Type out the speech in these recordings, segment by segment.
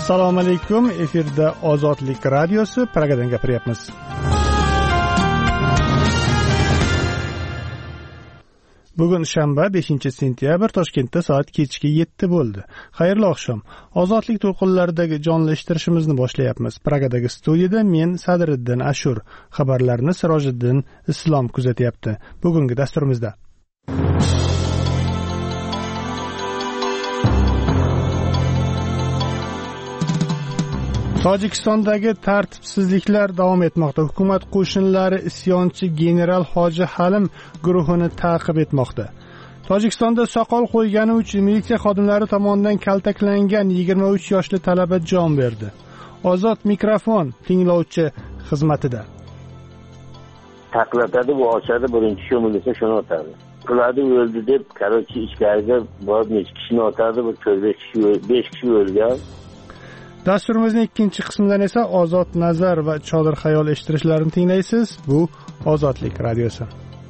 Assalomu alaykum. Efirda Ozodlik radiosi, Pragadan gapiryapmiz. Bugun shanba 5-sentyabr, Toshkentda soat kechki 7 bo'ldi. Xayrli oqshom. Ozodlik to'lqinlaridagi jonlashtirishimizni boshlayapmiz. Pragadagi studiyada men Sadriddin Ashur, xabarlarni Sirojiddin Islom kuzatyapti. Bugungi dasturimizda Tojikistondagi tartibsizliklar davom etmoqda. Hukumat qo'shinlari isyonchi general Hoji Halim guruhini ta'qib etmoqda. Tojikistonda soqol qo'ygani uchun militsiya xodimlari tomonidan kaltaklangan 23 yoshli talaba jon berdi. Ozod mikrofon tinglovchi xizmatida. Taqlatadi, bu ochadi, birinchi sho'milsa shuni otadi. Qiladi o'ldi deb, qarochi ichkariga borib necha kishini otadi, bu 5 kishi o'lgan. Dasturimizning ikkinchi qismidan esa Ozod nazar va Chodir xayol eshittirishlarini tinglaysiz. Bu Ozodlik radiosi.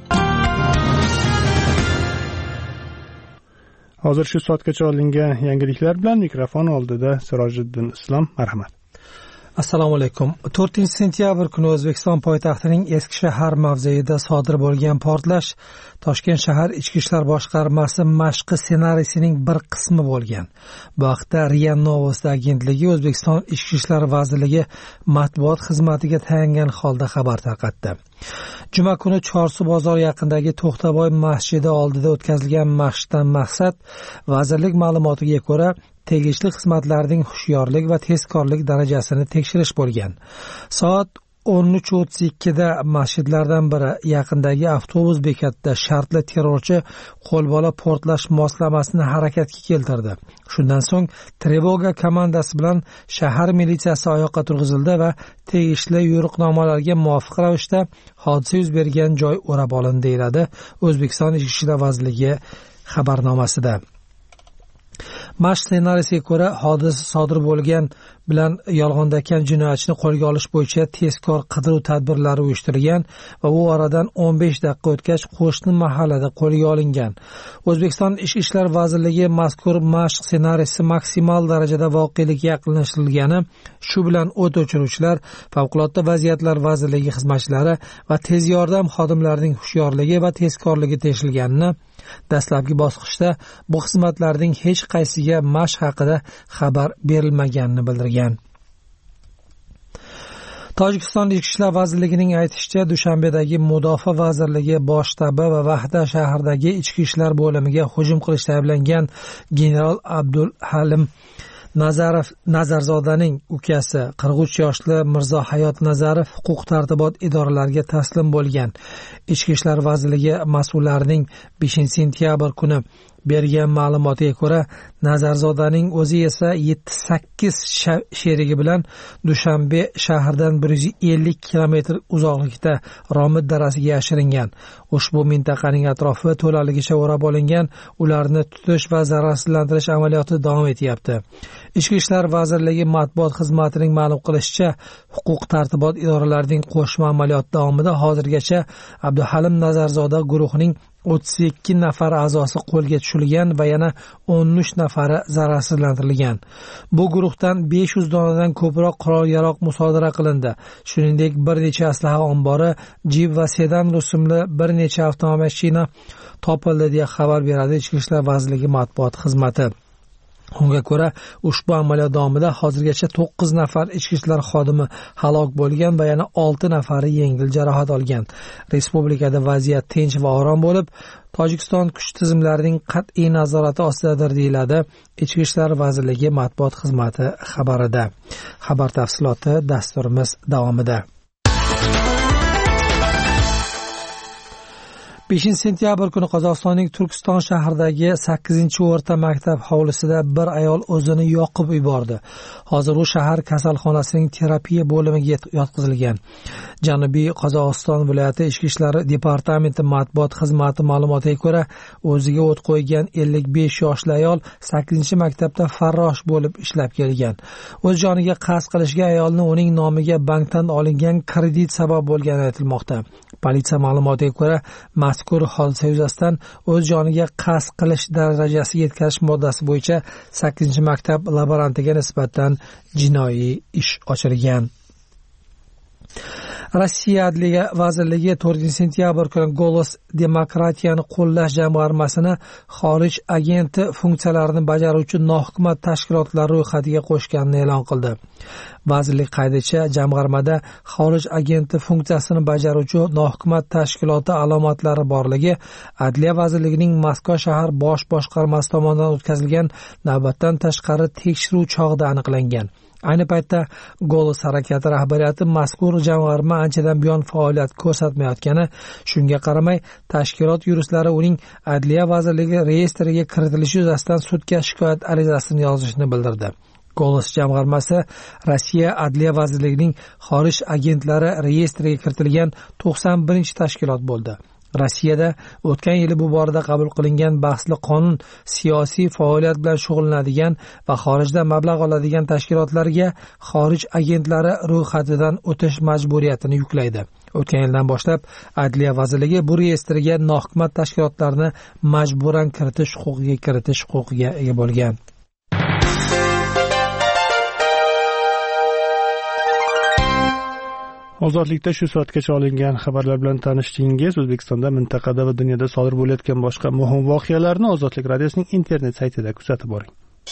Hozir shu soatgacha olingan yangiliklar bilan mikrofon oldida Sirojiddin Islom. Marhamat. Assalomu alaykum. 4-sentyabr kuni O'zbekiston poytaxtining Eski shahar mavzeida sodir bo'lgan portlash Toshkent shahar Ichki ishlar boshqarmasi mashqi ssenariysining bir qismi bo'lgan. Bu haqda RIA Novosti agentligi O'zbekiston Ichki ishlar vazirligi matbuot xizmatiga tayangan holda xabar tarqatdi. Juma kuni Chorsu bozor yaqinidagi To'xtaboy masjidi oldida o'tkazilgan mashqdan maqsad, vazirlik ma'lumotiga ko'ra, tegishli xizmatlarning hushyorlik va tezkorlik darajasini tekshirish bo'lgan. Soat 13:32 da masjidlardan biri yaqindagi avtobus bekatida shartli terrorchi qo'lbola portlash moslamasini harakatga keltirdi. Shundan so'ng trevoga komandasi bilan shahar militsiyasi oyoqqa turg'izildi va tegishli yo'riqnomalarga muvofiq ravishda hodisa yuz bergan joy o'rab olindi, deyiladi O'zbekiston Ichki ishlar vazirligi xabarnomasida. Mashq ssenariysiga ko'ra, hodisa sodir bo'lgan bilan yolg'ondakan jinoyatchini qo'lga olish bo'yicha tezkor qidiruv tadbirlari uyushtirilgan va u oradan 15 daqiqa o'tgach qo'shni mahallada qo'lga olingan. O'zbekiston Ichki ishlar vazirligi mazkur mashq ssenariysi maksimal darajada voqelikka yaqinlashtirilgani, shu bilan o't o'chiruvchilar, favqulodda vaziyatlar vazirligi xizmatchilari va tez yordam xodimlarining hushyorligi va tezkorligi tekshirilganini, dastlabki bosqichda bu xizmatlarning hech qaysiga mashq haqida xabar berilmaganini bildirgan. Tojikiston Ichki ishlar vazirligining aytishicha, Dushanbedagi Mudofaa vazirligi bosh shtabi va Vahda shahridagi ichki ishlar bo'limiga hujum qilishda ayblangan general Abdul Halim Nazarzodaning ukasi 43 yoshli Mirzo Hayot Nazarov huquq-tartibot idoralariga taslim bo'lgan. Ichki ishlar vazirligi mas'ullarining 5-sentyabr kuni bergan ma'lumotiga ko'ra, Nazarzodaning o'zi esa 7-8 sherigi bilan Dushanbe shahridan 150 kilometr uzoqlikda Romid darasiga yashiringan. Ushbu mintaqaning atrofi to'laligicha o'rab olingan, ularni tutish va zararsizlantirish amaliyoti davom etyapti. Ichki ishlar vazirligi matbuot xizmatining ma'lum qilishicha, huquq-tartibot idoralarining qo'shma amaliyoti davomida hozirgacha Abduhalim Nazarzoda guruhining 32 nafar a'zosi qo'lga tushirilgan va yana 13 nafari zararsizlantirilgan. Bu guruhdan 500 donadan ko'proq qurol-yarog' musodara qilindi. Shuningdek, bir necha aslaha ombori, Jeep va sedan rusumli bir necha avtomashina topildi, deya xabar beradi Ichki ishlar vazirligi matbuot xizmati. Unga ko'ra, ushbu amaliyot davomida hozirgacha 9 nafar ichki ishlar xodimi halok bo'lgan va yana 6 nafari yengil jarohat olgan. Respublikada vaziyat tinch va orom bo'lib, Tojikiston kuch tizimlarining qat'iy nazorati ostidadir, deyiladi Ichki ishlar vazirligi matbuot xizmati xabarida. Xabar tafsiloti dasturimiz davomida. 5-sentyabr kuni Qozog'istonning Turkiston shahridagi 8-o'rta maktab hovlisida bir ayol o'zini yoqib yubordi. Hozir u shahar kasalxonasining terapiya bo'limiga yotqizilgan. Janubiy Qozog'iston viloyati Ichki ishlar departamenti matbuot xizmati ma'lumotiga ko'ra, o'ziga o't qo'ygan 55 yoshli ayol 8-maktabda farrosh bo'lib ishlab kelgan. O'z joniga qasd qilishga ayolni uning nomiga bankdan olingan kredit sabab bo'lgani aytilmoqda. Politsiya ma'lumotiga ko'ra, mazkur mazkur hodisa yuzasidan o'z joniga qasd qilish darajasiga yetkazish moddasi bo'yicha 8-maktab laborantiga nisbatan jinoiy ish ochilgan. Rossiya Adliya vazirligi 4-sentyabr kuni Golos demokratiyani qo'llash jamg'armasini xorij agenti funksiyalarini bajaruvchi nohukumat tashkilotlar ro'yxatiga qo'shganini e'lon qildi. Vazirlik qaydicha jamg'armada xorij agenti funksiyasini bajaruvchi nohukumat tashkiloti alomatlari borligi Adliya vazirligining Moskva shahar bosh boshqarmasi tomonidan o'tkazilgan navbatdan tashqari tekshiruv chog'ida aniqlangan. Ayni paytda Golos harakati rahbariyati mazkur jamg'arma anchadan buyon faoliyat ko'rsatmayotgani, shunga qaramay tashkilot yurislari uning Adliya vazirligi reyestriga kiritilishi yuzasidan sudga shikoyat arizasini yozishni bildirdi. Golos jamg'armasi Rossiya Adliya vazirligining xorij agentlari reyestriga kiritilgan 91-tashkilot bo'ldi. Rossiyada o'tgan yili bu borada qabul qilingan bahsli qonun siyosiy faoliyat bilan shug'ullanadigan va xorijda mablag' oladigan tashkilotlarga xorij agentlari ro'yxatidan o'tish majburiyatini yuklaydi. O'tgan yildan boshlab Adliya vazirligi bu reyestrga nohukumat tashkilotlarni majburan kiritish huquqiga ega bo'lgan. Ozodlikda shu soatgacha olingan xabarlar bilan tanishdingiz. O'zbekistonda, mintaqada va dunyoda sodir bo'layotgan boshqa muhim voqealarni Ozodlik radiosining internet saytida kuzatib boring.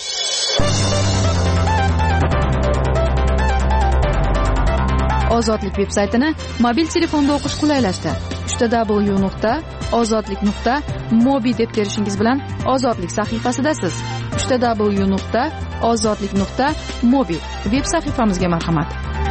Ozodlik veb-saytini mobil telefonda o'qish qulaylashdi. www.ozodlik.mobi deb terishingiz bilan Ozodlik sahifasidasiz. www.ozodlik.mobi veb sahifamizga marhamat.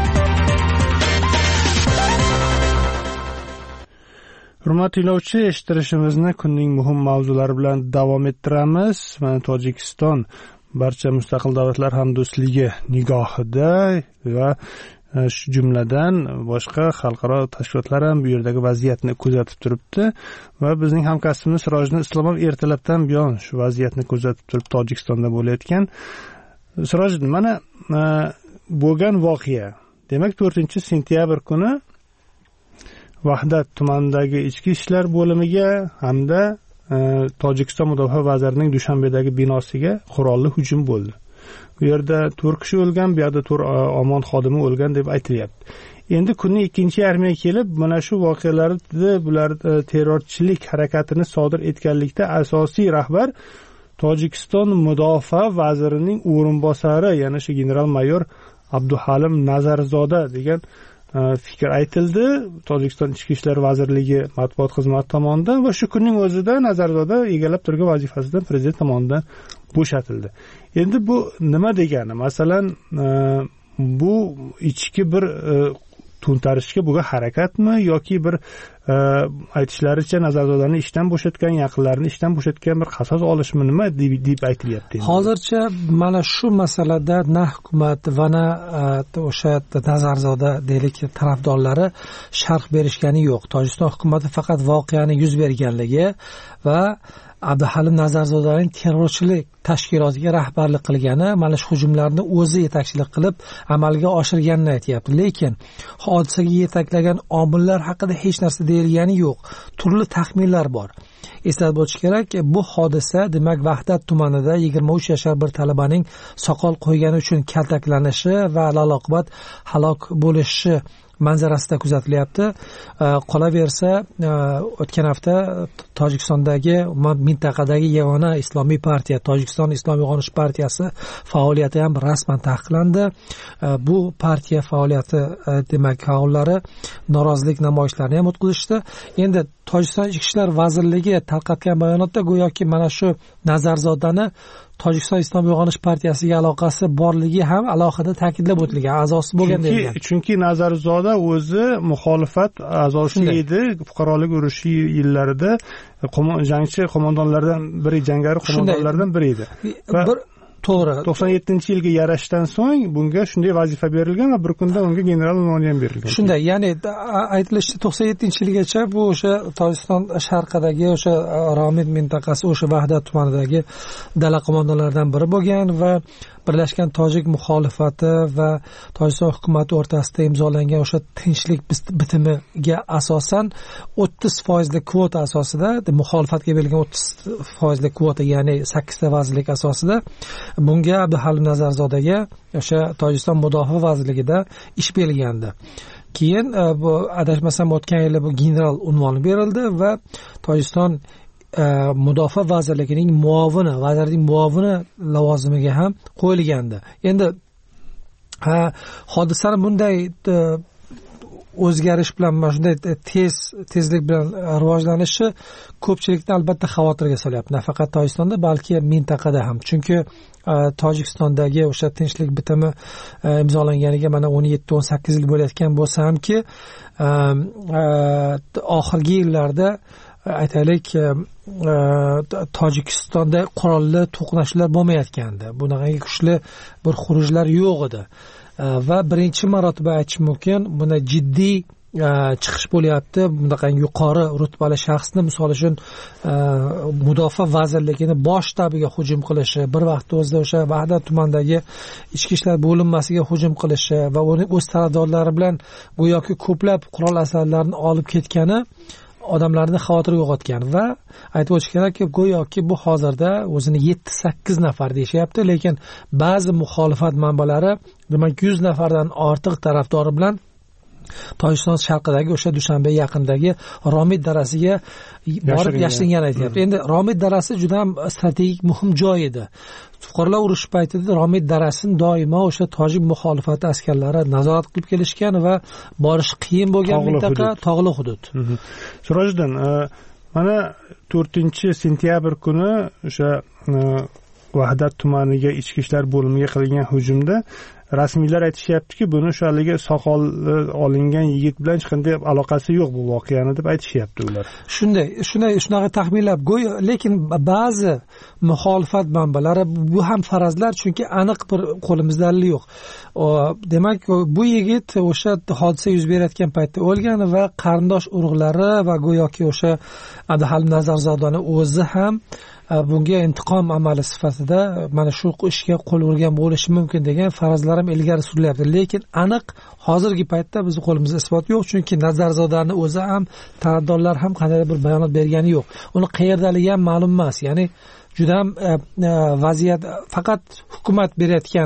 Hurmatli tinglovchi, eshittirishimizni kunning muhim mavzulari bilan davom ettiramiz. Mana Tojikiston barcha mustaqil davlatlar hamdo'stligi nigohida va shu jumladan boshqa xalqaro tashkilotlar ham bu yerdagi vaziyatni kuzatib turibdi va bizning hamkasbimiz Sirojni Islomov ertalabdan buyon shu vaziyatni kuzatib turib Tojikistonda bo'layotgan. Siroj, mana bo'lgan voqea. Demak, 4-sentyabr kuni Vahdat tumanidagi ichki ishlar bo'limiga hamda Tojikiston mudofaa vazirining Dushanbedagi binosiga qurolli hujum bo'ldi. Bu yerda 4 kishi o'lgan, bu yerda 4 omon xodimi o'lgan deb aytilyapti. Endi kunning 2-yarmiga kelib, mana shu voqealarda bular terrorchilik harakatini sodir etganlikda asosiy rahbar Tojikiston mudofaa vazirining o'rinbosari, ya'ni shu general-mayor Abduhalim Nazarzoda degan fikr aytildi Tojikiston Ichki ishlar vazirligi matbuot xizmati tomonidan va shu kunning o'zida Nazarzoda egallab turgan vazifasidan prezident tomonidan bo'shatildi. Endi bu nima degani? Masalan, bu ichki bir to'ntarishga bo'lgan harakatmi yoki bir aytishlaricha Nazarzodaning ishdan bo'shatgan, yaqinlarini ishdan bo'shatgan bir qasos olishmi, nima deb aytilyapti? Hozircha mana shu masalada na hukumat va na o'sha Nazarzoda deylik tarafdorlari sharh berishgani yo'q. Tojikiston hukumati faqat voqeani yuz berganligi va Abduhalim Nazarzodaning terrorchilik tashkilotiga rahbarlik qilgani, mana shu hujumlarni o'zi yetakchilik qilib amalga oshirganini aytayapti. Lekin hodisaga yetaklagan omillar haqida hech narsa deyilgani yo'q. Turli taxminlar bor. Eslatib o'tish kerak, bu hodisa demak Vahdat tumanida 23 yashar bir talabaning soqol qo'ygani uchun kaltaklanishi va alaloqibat halok bo'lishi manzarasida kuzatilyapti. Qolaversa, o'tgan hafta Tojikistondagi mintaqadagi yagona islomiy partiya, Tojikiston Islomiy uyg'onish partiyasi faoliyati ham rasman taqiqlandi. Bu partiya faoliyati demak faollari norozilik namoyishlarini ham o'tkazishdi. Endi Tojikiston Ichki ishlar vazirligi tarqatgan bayonotda go'yoki mana shu Nazarzodani Tojikiston Islomiy uyg'onish partiyasiga aloqasi borligi ham alohida ta'kidlab o'tilgan, a'zosi bo'lgan deyilgan. Chunki Nazarzoda o'zi muxolifat a'zosi edi, fuqarolik urushi yillarida jangchi qo'mondonlardan biri, jangari qo'mondonlardan biri edi. to'g'ri, 97-yilga yarashdan so'ng bunga shunday vazifa berilgan va bir kunda unga general unvoni ham berilgan. Shunday, ya'ni aytilishicha 97-yilgacha bu o'sha Tojikiston sharqidagi o'sha Romid mintaqasi, o'sha Vahdat tumanidagi dala qo'mondonlaridan biri bo'lgan va Birlashgan Tojik muxolifati va Tojikiston hukumati o'rtasida imzolangan o'sha tinchlik bitimiga asosan 30% kvota asosida, muxolifatga berilgan 30% kvota, ya'ni 8 ta vazirlik asosida bunga Abduhalim Nazarzodaga o'sha Tojikiston mudofaa vazirligida ish berilgandi. Keyin bu adashmasam o'tgan yili bu general unvoni berildi va Tojikiston mudofaa vazirligining muovini lavozimiga ham qo'yilgandi. Endi hodisalar bunday o'zgarish bilan, mana shunday tezlik bilan rivojlanishi ko'pchilikni albatta xavotirga solyapti. Nafaqat Tojikistonda, balki mintaqada ham. Chunki Tojikistondagi o'sha tinchlik bitimi imzolanganiga mana 17-18 yil bo'layotgan bo'lsa hamki, oxirgi yillarda aytaylik Tojikistonda qurolli to'qnashuvlar bo'lmayotgandi. Bunaqangi kuchli bir xurujlar yo'q edi. Va birinchi marotaba aytish mumkin, buni jiddiy chiqish bo'lyapti. Bunaqangi yuqori rutbali shaxsni, misol uchun mudofaa vazirligini bosh shtabiga hujum qilishi, bir vaqtda o'zida o'sha Vahdat tumanidagi ichki ishlar bo'linmasiga hujum qilishi va uning o'z tarafdorlari bilan go'yoki ko'plab qurol asarlarini olib ketgani odamlarni xavotirga uyg'otgan va aytib o'tish kerakki, go'yoki bu hozirda o'zini 7-8 nafar deyishyapti, lekin ba'zi muxolifat manbalari demak 100 nafardan ortiq tarafdori bilan Tojikiston sharqidagi o'sha Dushanbe yaqinidagi Romid darasiga borib yashiringani aytyapti. Endi Romid darasi juda ham strategik muhim joy edi. Fuqarolar urushi paytida Romid darasini doimo o'sha tojik muxolifati askarlari nazorat qilib kelishgan va borish qiyin bo'lgan mintaqa, tog'li hudud. Sirojiddin, mana 4-sentyabr kuni o'sha Vahdat tumaniga ichki ishlar bo'limiga qilingan hujumda rasmiylar aytishyaptiki, buni shu haligi soqol olingan yigit bilan hech qanday aloqasi yo'q bu voqeani deb aytishyapti ular. Shunaqa taxminlab go'yo, lekin ba'zi muxolifat manbalari bu ham farazlar, chunki aniq bir qo'limizda dalil yo'q. Demak, bu yigit o'sha hodisa yuz berayotgan paytda o'lgan va qarindosh urug'lari va go'yoki o'sha Abduhalim Nazarzodani o'zi ham bunga intiqom amali sifatida mana shu ishga qo'l urgan bo'lishi mumkin degan farazlar ham ilgari surilyapti. Lekin aniq hozirgi paytda bizning qo'limizda isbot yo'q, chunki Nazarzodani o'zi ham, tarafdorlar ham qanday bir bayonot bergani yo'q. Uni qayerdaligi ham ma'lum emas. Ya'ni juda ham vaziyat faqat hukumat berayotgan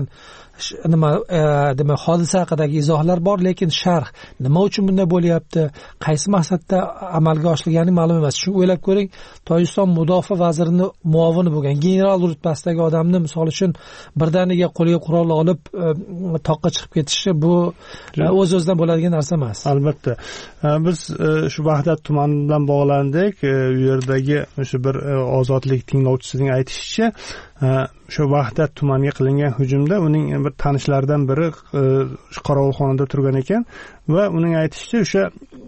demak hodisa haqidagi izohlar bor, lekin sharh nima uchun bunday bo'lyapti, qaysi maqsadda amalga oshirilgani ma'lum emas. Chunki o'ylab ko'ring, Tojikiston mudofaa vazirining muovini bo'lgan general rutbasidagi odamni misol uchun birdaniga qo'liga qurol olib toqqa chiqib ketishi bu o'z-o'zidan bo'ladigan narsa emas. Albatta. Biz shu Vahdat tumani bilan bog'landik. U yerdagi o'sha bir ozodlik tinglovchisining aytishicha, shu Vahdat tumaniga qilingan hujumda uning bir tanishlaridan biri qorovulxonada turgan ekan va uning aytishicha o'sha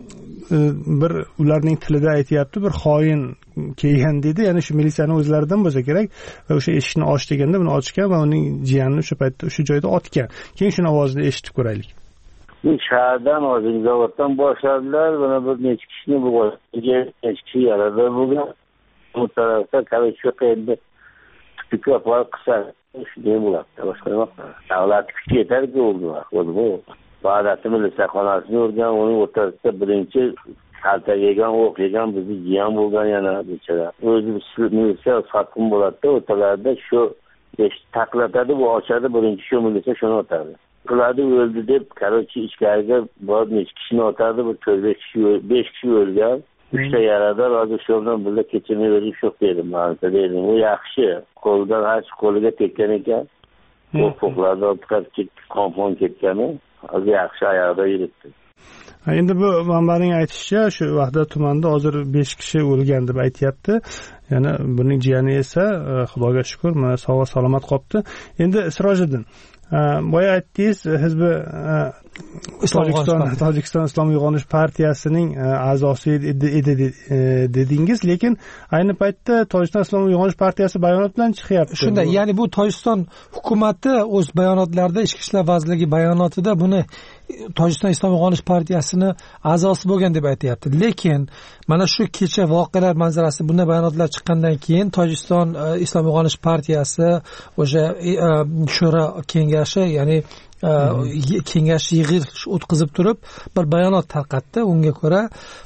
bir ularning tilida aytyapti, bir xoin kelgan dedi, ya'ni shu militsiyani o'zlaridan bo'lsa kerak va o'sha eshikni och deganda buni ochgan va uning jiyanini o'sha paytda o'sha joyda otgan. Keyin shuni ovozini eshitib ko'raylik. Bu shahardan zavoddan boshladilar, buni bir necha kishini bu necha kishi yarador bo'lgan. Bu tarafda qarashga qaydi tupiklar qilsa shunday bo'ladi. Boshqa nima qiladi? Davlat kuchi yetarli bo'ldi. Va'dati militsiya xonasini urgan, uning o'rtasida birinchi kalta yegan, o'q yegan bizni jiyan bo'lgan yana bechara. O'zi militsiya fatqin bo'ladi-da, o'rtalarida shu taqlatadi, bu ochadi, birinchi shu militsiya shuni otadi. Ularni o'ldi deb, qarochi ichkariga borib necha kishini otadi, bir 5 kishi o'lgan. 3 ta yarador, hozir shu bilan birga kechirmay o'zim sho'q dedim, ma'noda dedim. U yaxshi, qo'lidan hech qo'liga tekkan ekan. Qo'rqlardan chiqib qon ketgani, hozir yaxshi oyoqda yuribdi. Endi bu manbaning aytishicha, shu Vahdat tumanida hozir 5 kishi o'lgan deb aytayapti. Yana buning jiyani esa Xudoga shukr, mana sog' va salomat qolibdi. Endi Sirojiddin, boya aytdingiz, Hizbi Tojikiston Islom uyg'onish partiyasining a'zosi edi dedingiz, lekin ayni paytda Tojikiston Islom uyg'onish partiyasi bayonot bilan chiqyapti. Shunday, ya'ni bu Tojikiston hukumati o'z bayonotlarida, Ichki ishlar vazirligi bayonotida buni Tojikiston Islom uyg'onish partiyasini a'zosi bo'lgan deb aytayapti. Lekin mana shu kecha voqealar manzarasi, bunday bayonotlar chiqqandan keyin Tojikiston Islom uyg'onish partiyasi o'sha shura kengashi, ya'ni kengash yig'ilish o'tkazib turib bir bayonot tarqatdi. Unga ko'ra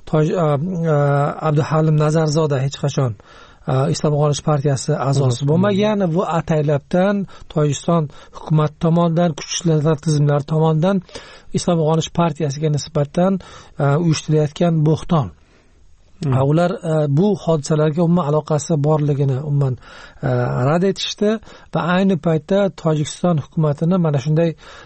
Abduhalim Nazarzoda hech qachon Islom uyg'onish partiyasi a'zosi bo'lmagan, bu ataylabdan Tojikiston hukumat tomonidan, kuchli ishlar tizimlari tomonidan Islom uyg'onish partiyasiga nisbatan uyushtirilayotgan bo'xton. Ular bu hodisalarga umuman aloqasi borligini umuman rad etishdi va ayni paytda Tojikiston hukumatini mana shunday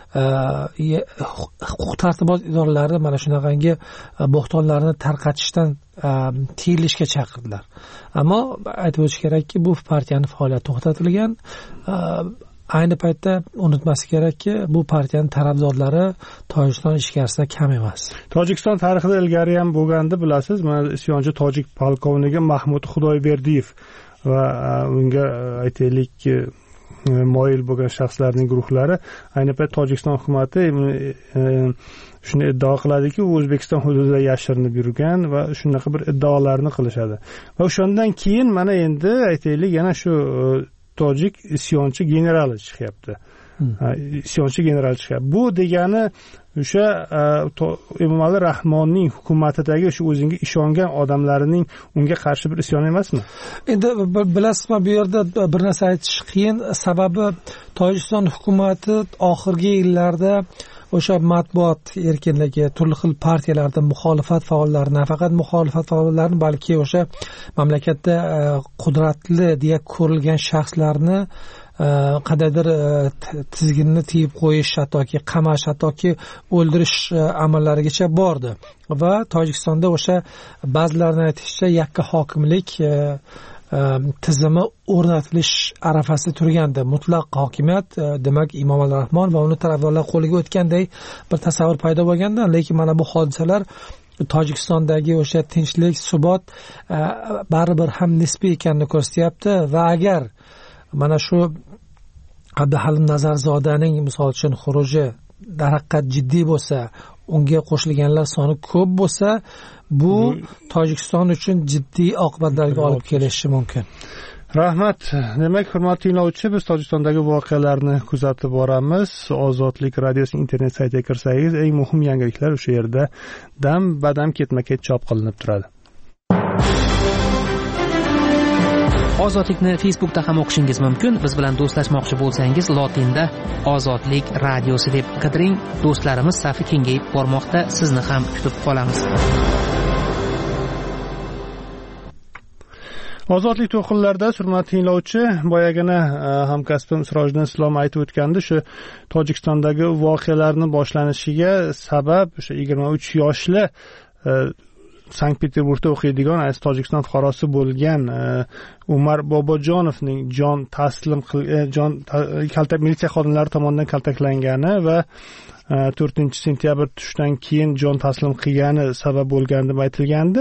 huquq-tartibot idoralari mana shunaqangi bo'xtonlarni tarqatishdan tiyilishga chaqirdilar. Ammo aytib o'tish kerakki, bu partiyaning faoliyati to'xtatilgan. Ayni paytda unutmaslik kerakki, bu partiyaning tarafdorlari Tojikiston ichkarisida kam emas. Tojikiston tarixida ilgari ham bo'lgandi, bilasiz. Mana isyonchi tojik polkovniki Mahmud Xudoyberdiyev va unga aytaylik moyil bo'lgan shaxslarning guruhlari ayni paytda Tojikiston hukumati shuni iddao qiladiki, u O'zbekiston hududida yashirinib yurgan va shunaqa bir iddaolarni qilishadi. Va o'shandan keyin mana endi aytaylik yana shu tojik isyonchi generali chiqyapti. Isyonchi general chiqyapti. Bu degani o'sha Emomali Rahmonning hukumatidagi o'sha o'ziga ishongan odamlarining unga qarshi bir isyon emasmi? Endi bilasizmi, bu yerda bir narsa aytish qiyin. Sababi Tojikiston hukumati oxirgi yillarda o'sha matbuot erkinligi, turli xil partiyalarda muxolifat faollari, nafaqat muxolifat faollarini, balki o'sha mamlakatda qudratli deya ko'rilgan shaxslarni qadaydir tizginni tiyib qo'yish, hattoki qamash, hattoki o'ldirish amallarigacha bordi. Va Tojikistonda o'sha ba'zilarning aytishicha yakka hokimlik tizimi o'rnatilish arafasida turganda, mutlaq hokimiyat, demak Emomali Rahmon va uni tarafdorlar qo'liga o'tganday bir tasavvur paydo bo'lganda, lekin mana bu hodisalar Tojikistondagi o'sha tinchlik, subot baribir ham nisbiy ekanini ko'rsatyapti. Va agar mana shu Abduhalim Nazarzodaning misol uchun xuruji darhaqiqat jiddiy bo'lsa, unga qo'shilganlar soni ko'p bo'lsa, bu Tojikiston uchun jiddiy oqibatlarga olib kelishi mumkin. Rahmat. Demak, hurmatli tinglovchi, biz Tojikistondagi voqealarni kuzatib boramiz. Ozodlik radiosining internet saytiga kirsangiz, eng muhim yangiliklar o'sha yerda dam-badam ketma-ket chop qilinib turadi. Ozodlikni Facebookda ham o'qishingiz mumkin. Biz bilan do'stlashmoqchi bo'lsangiz, lotinda Ozodlik radiosi deb qidiring. Do'stlarimiz safi kengayib bormoqda. Sizni ham kutib qolamiz. Ozodlik to'lqinlarida hurmatli tinglovchi, boyagina hamkasbim Sirojdan Islom aytib o'tgandi, shu Tojikistondagi voqealarning boshlanishiga sabab o'sha 23 yoshli Sankt-Peterburgda o'qiydigan Tojikiston fuqarosi bo'lgan Umar Bobojonovning militsiya xodimlari tomonidan kaltaklangani va 4-sentyabr tushdan keyin jon taslim qilgani sabab bo'lgani deb aytilgandi.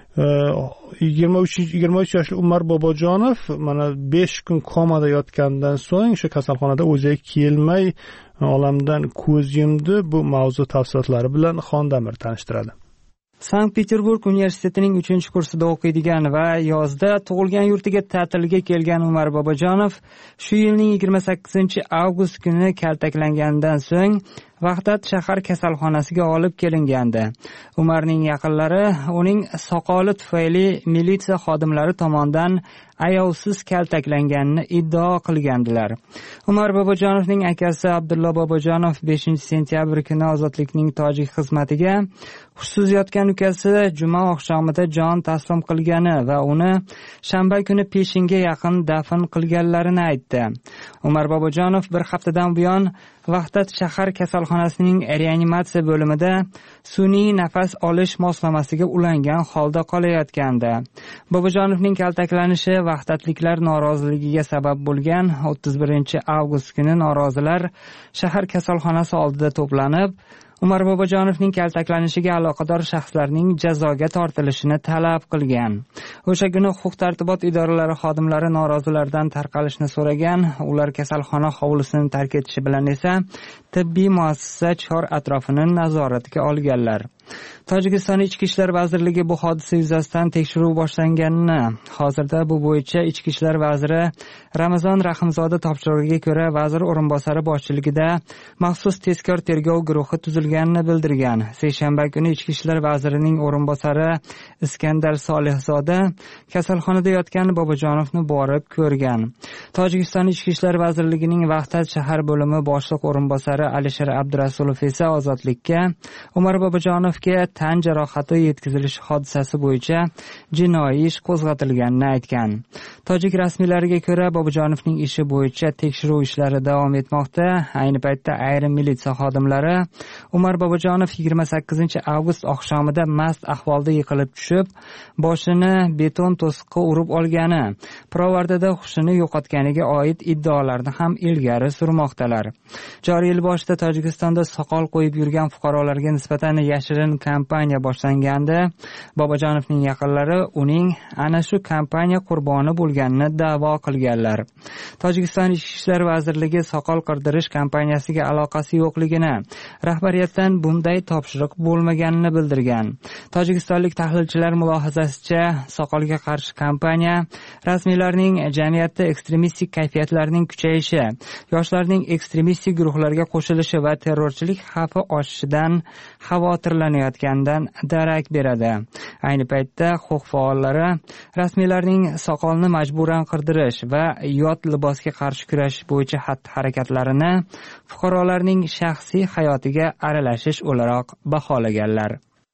23 yoshli Umar Bobojonov mana 5 kun komada yotgandan so'ng shu kasalxonada o'ziga kelmay olamdan ko'z yumdi. Bu mavzu tafsilotlari bilan Xondamir tanishtiradi. Sankt-Peterburg universitetining 3-kursida o'qiydigan va yozda tug'ilgan yurtiga ta'tilga kelgan Umar Bobojonov shu yilning 28-avgust kuni kaltaklangandan so'ng Vahdat shahar kasalxonasiga olib kelingandi. Umarning yaqinlari uning soqoli tufayli militsiya xodimlari tomonidan ayovsiz kaltaklanganini iddao qilgandilar. Umar Bobojonovning akasi Abdullo Bobojonov 5-sentyabr kuni Ozodlikning tojik xizmatiga hushsiz yotgan ukasi juma oqshomida jon taslim qilgani va uni shanba kuni peshinga yaqin dafn qilganlarini aytdi. Umar Bobojonov bir haftadan buyon Vahdat shahar kasalxonasining reanimatsiya bo'limida sun'iy nafas olish moslamasiga ulangan holda qolayotgandi. Bobojonovning kaltaklanishi vahdatliklar noroziligiga sabab bo'lgan. 31-avgust kuni norozilar shahar kasalxonasi oldida to'planib, Umar Bobojonovning kaltaklanishiga aloqador shaxslarning jazoga tortilishini talab qilgan. O'sha kuni huquq-tartibot idoralari xodimlari norozilardan tarqalishni so'ragan. Ular kasalxona hovlisini tark etishi bilan esa tibbiy muassasa chor atrofini nazoratiga olganlar. Tojikiston Ichki ishlar vazirligi bu hodisa yuzasidan tekshiruv boshlanganini, hozirda bu bo'yicha Ichki ishlar vaziri Ramazon Rahimzoda topshirig'iga ko'ra vazir o'rinbosari boshchiligida maxsus tezkor tergov guruhi tuzilganini bildirgan. Seshanba kuni Ichki ishlar vazirining o'rinbosari Iskandar Solihzoda kasalxonada yotgan Bobojonovni borib ko'rgan. Tojikiston Ichki ishlar vazirligining Vahdat shahar bo'limi boshliq o'rinbosari Alisher Abdurasulov esa ozodlikka Umar Bobojonovga tan jarohati yetkazilishi hodisasi bo'yicha jinoiy ish qo'zg'atilganini aytgan. Tojik rasmiylariga ko'ra Bobojonovning ishi bo'yicha tekshiruv ishlari davom etmoqda. Ayni paytda ayrim militsiya xodimlari Umar Bobojonov 28 avgust oqshomida mast ahvolda yiqilib tushib, boshini beton to'siqqa urib olgani, pirovardida hushini yo'qotganiga oid iddaolarni ham ilgari surmoqdalar. Joriy yil boshida Tojikistonda soqol qo'yib yurgan fuqarolarga nisbatan yashirin kampaniya boshlangandi. Bobojonovning yaqinlari uning ana shu kampaniya qurboni bo'lganini da'vo qilganlar. Tojikiston Ichki ishlar vazirligi soqol qirdirish kampaniyasiga aloqasi yo'qligini, rahbariyatdan bunday topshiriq bo'lmaganini bildirgan. Tojikistonlik tahlilchilar mulohazasicha, soqolga qarshi kampaniya rasmiylarning jamiyatda ekstremistik kayfiyatlarning kuchayishi, yoshlarning ekstremistik guruhlarga qo'shilishi va terrorchilik xavfi oshishidan xavotirlanayotganidan darak beradi. Ayni paytda huquq faollari rasmiylarning soqolni majburan qirdirish va yot libosga qarshi kurashish bo'yicha xatti-harakatlarini fuqarolarning shaxsiy hayotiga aralashish o'laroq baholaganlar.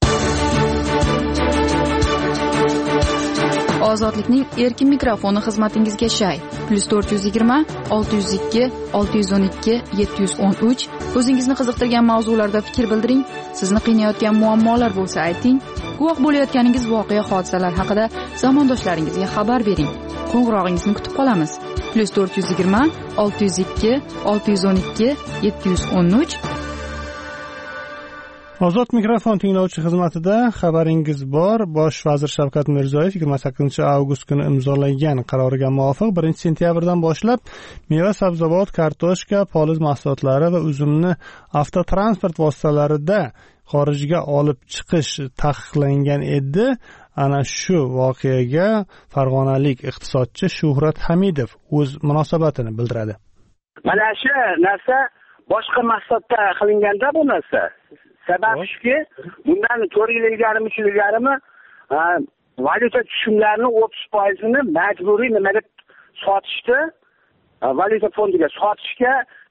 Ozodlikning erkin mikrofoni xizmatingizga shay. +420 602 612 713. O'zingizni qiziqtirgan mavzularda fikr bildiring. Sizni qiynayotgan muammolar bo'lsa ayting. Guvoh bo'layotganingiz voqea hodisalar haqida zamondoshlaringizga xabar bering. Qo'ng'irog'ingizni kutib qolamiz. +420 602 612 713. Ozod mikrofon tinglovchi xizmatida xabaringiz bor. Bosh vazir Shavkat Mirziyoyev 28-avgust kuni imzolagan qaroriga muvofiq 1-sentyabrdan boshlab meva-sabzavot, kartoshka, poliz mahsulotlari va uzumni avtotransport vositalarida xorijga olib chiqish taqiqlangan edi. Ana shu voqeaga farg'onalik iqtisodchi Shuhrat Hamidov o'z munosabatini bildiradi. Mana shu narsa boshqa maqsadda qilinganda bu narsa. Sababi shuki, bundan 4 yil ilgarimi, 3 yil ilgarimi valyuta tushumlarini 30%ni majburiy nimaga sotishdi? Valyuta fondiga sotishga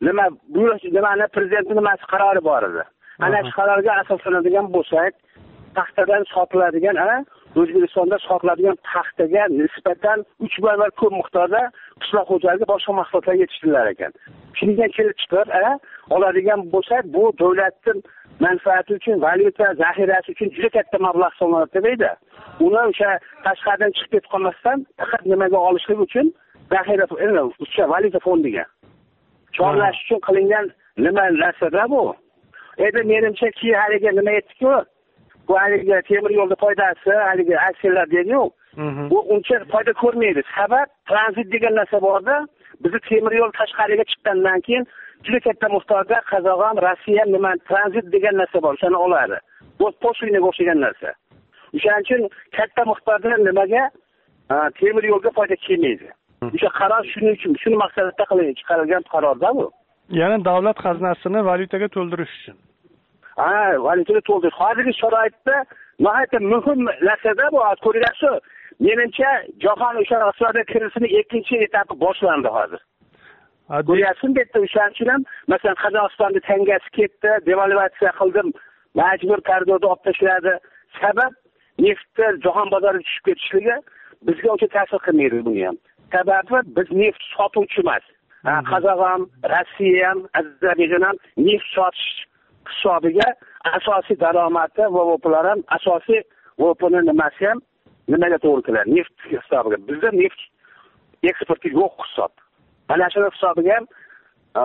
nimani prezidentning nimasi qarori bor edi. Ana shu qarorga asoslanadigan bo'lsak, paxtadan sotiladigan, O'zbekistonda sotiladigan paxtaga nisbatan 3 barobar ko'p miqdorda qishloq xo'jaligi boshqa mahsulotlar yetishtirlar ekan. Shundan kelib chiqib, oladigan bo'lsak, bu davlatning manfaati uchun, valyuta zaxirasi uchun juda katta mablag' so'nadi deydi. Uni o'sha tashqaridan chiqib ketib qolmasdan, faqat nimaga olishlik uchun zaxira, o'sha valyuta fondiga chorlash uchun qilingan nima narsalar bu. Endi menimcha haliga nima aytdik-ku? Bu haliga temir yo'lda foydasi, haliga aksiyalar deydi-ku. Bu uncha foyda ko'rmaydi. Sabab tranzit degan narsa borda, bizni temir yo'l tashqariga chiqqandan keyin juda katta miqdorda Qozog'iston, Rossiya nima tranzit degan narsa bor, shuni oladi. Bu poshinaga o'xshagan narsa. O'shaning uchun katta miqdorda nimaga temir yo'lga foyda kelmaydi. O'sha qaror shuning uchun, shuni maqsadda chiqarilgan qarorda bu. Ya'ni davlat xazinasini valyutaga to'ldirish uchun. Valyutaga to'ldirish. Hozirgi sharoitda nihoyatda muhim narsa-da bu. Ko'ryapsiz, menimcha jahon o'sha iqtisodiy krizisining ikkinchi etapi boshlandi hozir. Ko'ryapsizmi bitta o'shaning uchun ham, masalan, Qozog'istonda tangasi ketdi, devalvatsiya qildim, majbur qarzdorda olib tashladi. Sabab neftni jahon bozoriga tushib ketishligi bizga uncha ta'sir qilmaydi buni ham. Sababi biz neft sotuvchi emas. Qozog'iston, Rossiya ham, Ozarbayjon ham neft sotish hisobiga asosiy daromadi va ular ham asosiy o'pini nimasi ham nimaga to'g'ri keladi? Neft hisobiga. Bizda neft eksporti yo'q hisob. Mana shu hisobiga ham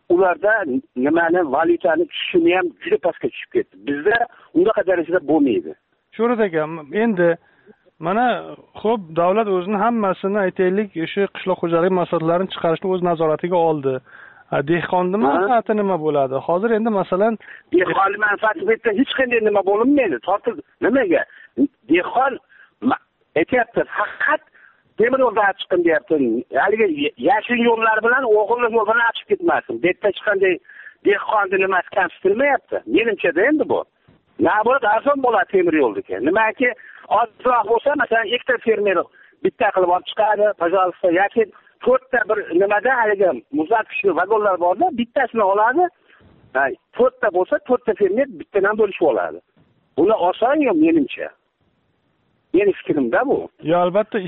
ularda nimani valyutani tushishini ham juda pastga tushib ketdi. Bizda unaqa darajada bo'lmaydi. Sho'rat aka, endi mana xo'p, davlat o'zini hammasini aytaylik, o'sha qishloq xo'jaligi mahsulotlarini chiqarishni o'z nazoratiga oldi. Dehqonni manfaati nima bo'ladi? Hozir endi masalan dehqonni manfaati bu yerda hech qanday nima bo'linmaydi. Tortib nimaga? Dehqon aytyapti, faqat temir yo'ldan chiqin deyapti. Haligi yashil yo'llar bilan o'g'illik yo'l bilan chiqib ketmasin. Bu yerda hech qanday dehqonni nimasi kamsitilmayapti. Menimcha-da endi bu. Nabod arzon bo'ladi temir yo'ldagi. Nimaki ozroq bo'lsa, masalan, ikkita fermer bitta qilib olib chiqadi, pожалуйста, yoki to'rtta bir nimada haligi muzlatkichli vagonlar borda, bittasini oladi. To'rtta bo'lsa, to'rtta fermer bittadan bo'lishib oladi. Buni oson-ku menimcha. Meni fikrimda bu. Yo, albatta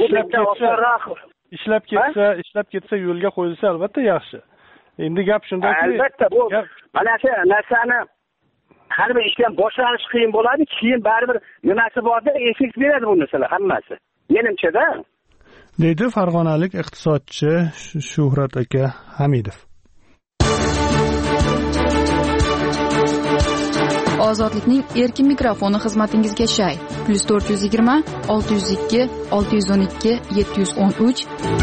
ishlab ketsa yo'lga qo'yilsa albatta yaxshi. Endi gap shundaki, albatta bu mana shu narsani har bir ishdan boshlanish qiyin bo'ladi, keyin baribir nimasi borda effekt beradi bu narsalar hammasi. Menimcha-da. Deydi farg'onalik iqtisodchi Shuhrat aka Hamidov. Ozodlikning erkin mikrofoni xizmatingizga shay. +420 602 612 713.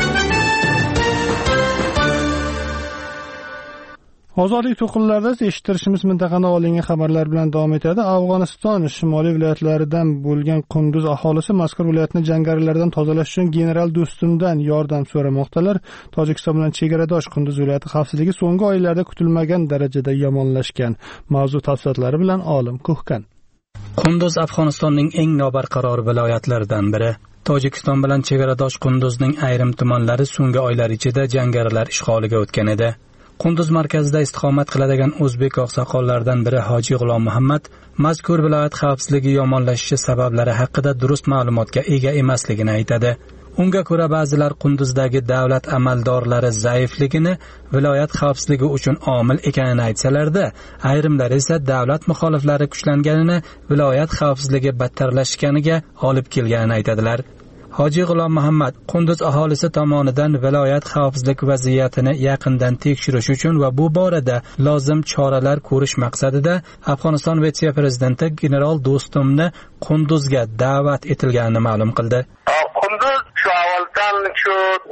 Ozodlik to'qinlarida eshittirishimiz mintaqadan olingan xabarlar bilan davom etadi. Afg'oniston shimoliy viloyatlaridan bo'lgan Qunduz aholisi mazkur viloyatni jangarilardan tozalash uchun general Do'stumdan yordam so'ramoqdalar. Tojikiston bilan chegaradosh Qunduz viloyati xavfsizligi so'nggi oylarda kutilmagan darajada yomonlashgan. Mavzu tafsilotlari bilan Olim Ko'hkan. Qunduz Afg'onistonning eng nobarqaror viloyatlaridan biri. Tojikiston bilan chegaradosh Qunduzning ayrim tumanlari so'nggi oylar ichida jangarilar ishg'oliga o'tgan edi. Qunduz markazida istiqomat qiladigan o'zbek oqsoqollaridan biri Hoji G'ulom Muhammad mazkur viloyat xavfsizligi yomonlashishi sabablari haqida durust ma'lumotga ega emasligini aytadi. Unga ko'ra ba'zilar Qunduzdagi davlat amaldorlari zaifligini viloyat xavfsizligi uchun omil ekanini aytsalarda, ayrimlar esa davlat muxoliflari kuchlanganini viloyat xavfsizligi battarlashganiga olib kelganini aytadilar. Hoji G'ulom Muhammad Qunduz aholisi tomonidan viloyat xavfsizlik vaziyatini yaqindan tekshirish uchun va bu borada lozim choralar ko'rish maqsadida Afg'oniston vitse-prezidenti general Do'stumni Qunduzga da'vat etilganini ma'lum qildi. Qunduz shu avvaldan shu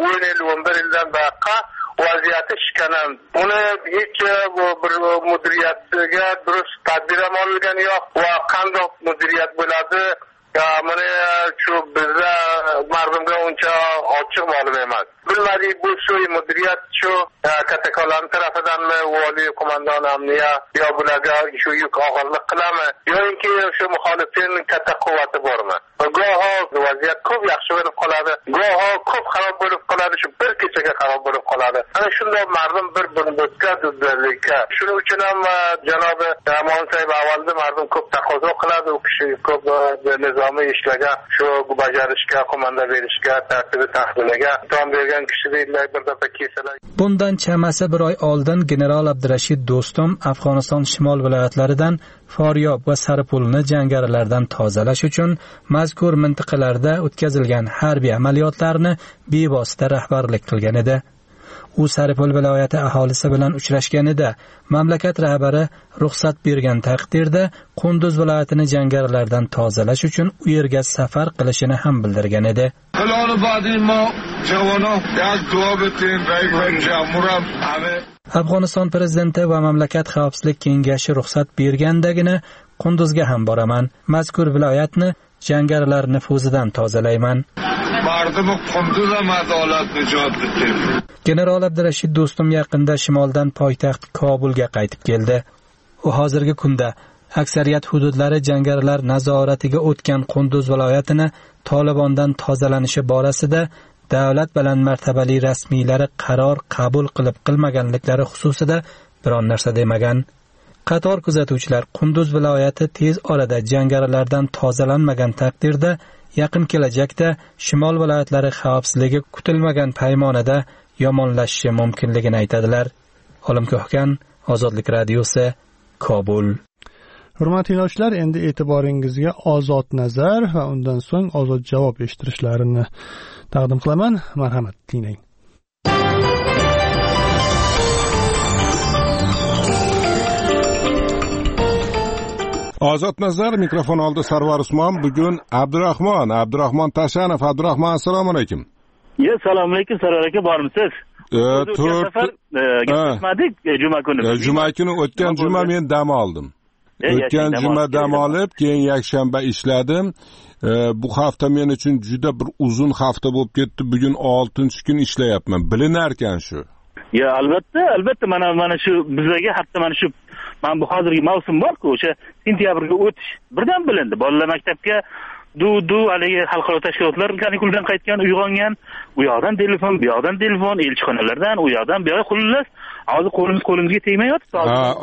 11 yildan buyoqqa vaziyati shikanan. Uni hech bir mudiriyatga durust tadbir olingani yo'q va qanday mudiriyat bo'ladi? Mana shu bizda mardumga uncha ochiq ma'lum emas. Bilmadik bu shu mudiriyat shu katakolan tarafidanmi, vali qo'mondon amniya yo bularga shu yuk og'irlik qilami yoki shu muxolifin katta quvvati bormi? Goho vaziyat ko'p yaxshi bo'lib qoladi, goho ko'p xarob bo'lib qoladi, shu bir kechaga xarob bo'lib qoladi. Ana shunday mardum bir bunga duzdalik. Shuning uchun ham janobi Amon Sayyid avvalda mardum ko'p taqozo qiladi, u kishi ko'p nizomiy ishlarga shu bajarishga, qo'manda berishga, tartibi tahviliga tom bergan kishi deydilar bir daf'a kesalar. Bundan chamasi bir oy oldin general Abdurashid Do'stum Afg'oniston shimol viloyatlaridan Foryob va Saripulni jangarilardan tozalash uchun mazkur mintaqalarda o'tkazilgan harbiy amaliyotlarni bevosita rahbarlik qilgan edi. U Saripul viloyati aholisi bilan uchrashganida mamlakat rahbari ruxsat bergan taqdirda Qunduz viloyatini jangarilardan tozalash uchun u yerga safar qilishini ham bildirgan edi. Afg'oniston prezidenti va mamlakat xavfsizlik kengashi ruxsat bergandagina Qunduzga ham boraman. Mazkur viloyatni jangarilar nufuzidan tozalayman. General Abdurashid Do'stum yaqinda shimoldan poytaxt Kobulga qaytib keldi. U hozirgi kunda aksariyat hududlari jangarilar nazoratiga o'tgan Qunduz viloyatini Tolibondan tozalanishi borasida davlat bilan martabali rasmiylari qaror qabul qilmaganliklari xususida biron narsa demagan. Qator kuzatuvchilar Qunduz viloyati tez orada jangarilardan tozalanmagan taqdirda yaqin kelajakda shimol viloyatlari xavfsizligi kutilmagan paymonada yomonlashishi mumkinligini aytadilar. Olim Ko'hkan, Ozodlik radiosi, Kobul. Hurmatli tinglovchilar, endi e'tiboringizga Ozod nazar va undan so'ng Ozod javob eshittirishlarini taqdim qilaman. Marhamat, tinglang. Ozod nazar, mikrofon oldi Sarvar Usmon. Bugun Abdurahmon Tashanov. Abdurahmon, assalomu alaykum. Assalomu alaykum, Sarvar aka, bormisiz? Gapirmadik juma kuni. Juma kuni o'tgan juma men dam oldim. O'tgan juma dam olib, keyin yakshanba ishladim. Bu hafta men uchun juda bir uzun hafta bo'lib ketdi. Bugun 6-kun ishlayapman. Bilinar ekan shu. Albatta mana shu bizga hatto mana shu bu hozirgi mavsum bor-ku, o'sha sentyabrga o'tish birdan bilindi. Bolalar maktabga haligi xalqaro tashkilotlar kanikuldan qaytgan, uyg'ongan, u yoqdan telefon, bu yoqdan telefon, elchixonalardan, u yoqdan bu yoqqa, xullas, hozir qo'limizga tegmay yotibdi.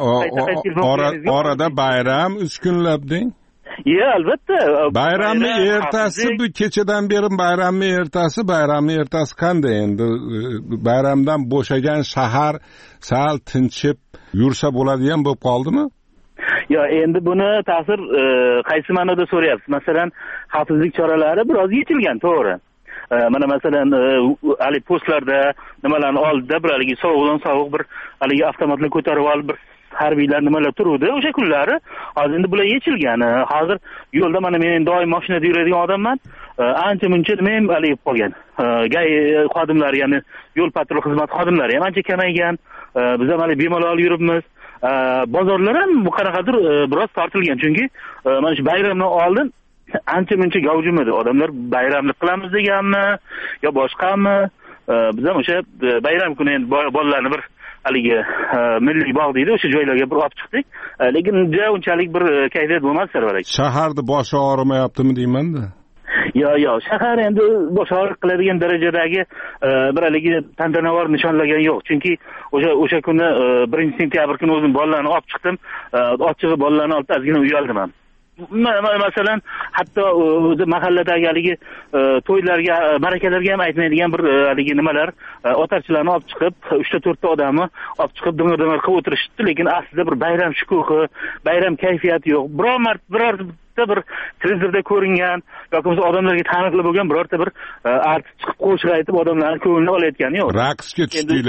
Orada bayram 3 kunlab deng. Albatta. Bayramning ertasi, bu kechadan beri bayramning ertasi qanday endi? Bayramdan bo'shagan shahar sal tinchib yursa bo'ladigan bo'lib qoldimi? Endi buni ta'sir qaysi ma'noda so'rayapsiz? Masalan, xavfsizlik choralari biroz yechilgan, to'g'ri. Mana masalan, hali postlarda nimalarni oldida bir haligi sovuq bir haligi avtomatni ko'tarib olib bir harbiylar nimalar turuvdi o'sha kunlari. Hozir endi bular yechilgan. Hozir yo'lda mana men doim mashinada yuradigan odamman. Ancha-muncha nima ham haligi qolgan. Gay xodimlari, ya'ni yo'l patrul xizmat xodimlari ham ancha kamaygan. Biz ham hali bemalol yuribmiz. Bozorlar ham bu qanaqadir biroz tortilgan, chunki mana shu bayramdan oldin ancha-muncha gavjum edi. Odamlar bayramlik qilamiz deganmi yo boshqami? Biz ham o'sha bayram kuni endi bolalarni bir haligi milliy bog' deydi, o'sha joylarga bir olib chiqdik. Lekin unchalik bir kayfiyat bo'lmadi, Sarvar aka. Shaharda boshi og'rimayaptimi deyman-da. Shahar endi bosh og'riq qiladigan darajadagi bir haligi tantanavor nishonlagan yo'q. Chunki o'sha kuni 1-sentyabr kuni o'zim bolalarni olib chiqdim. Ochig'i bolalarni olib ozgina uyaldim ham. Masalan, hatto o'zi mahalladagi haligi to'ylarga, marakalarga ham aytmaydigan bir haligi nimalar, otarchilarni olib chiqib, 3-4 ta odamni olib chiqib dingir-dingir qilib o'tirishdi, lekin aslida bir bayram shukuhi, bayram kayfiyati yo'q. Birorta bir televizorda ko'ringan yoki bo'lmasa odamlarga taniqli bo'lgan birorta bir artist chiqib qo'shiq aytib odamlarning ko'nglini olayotgani yo'q. Raqsga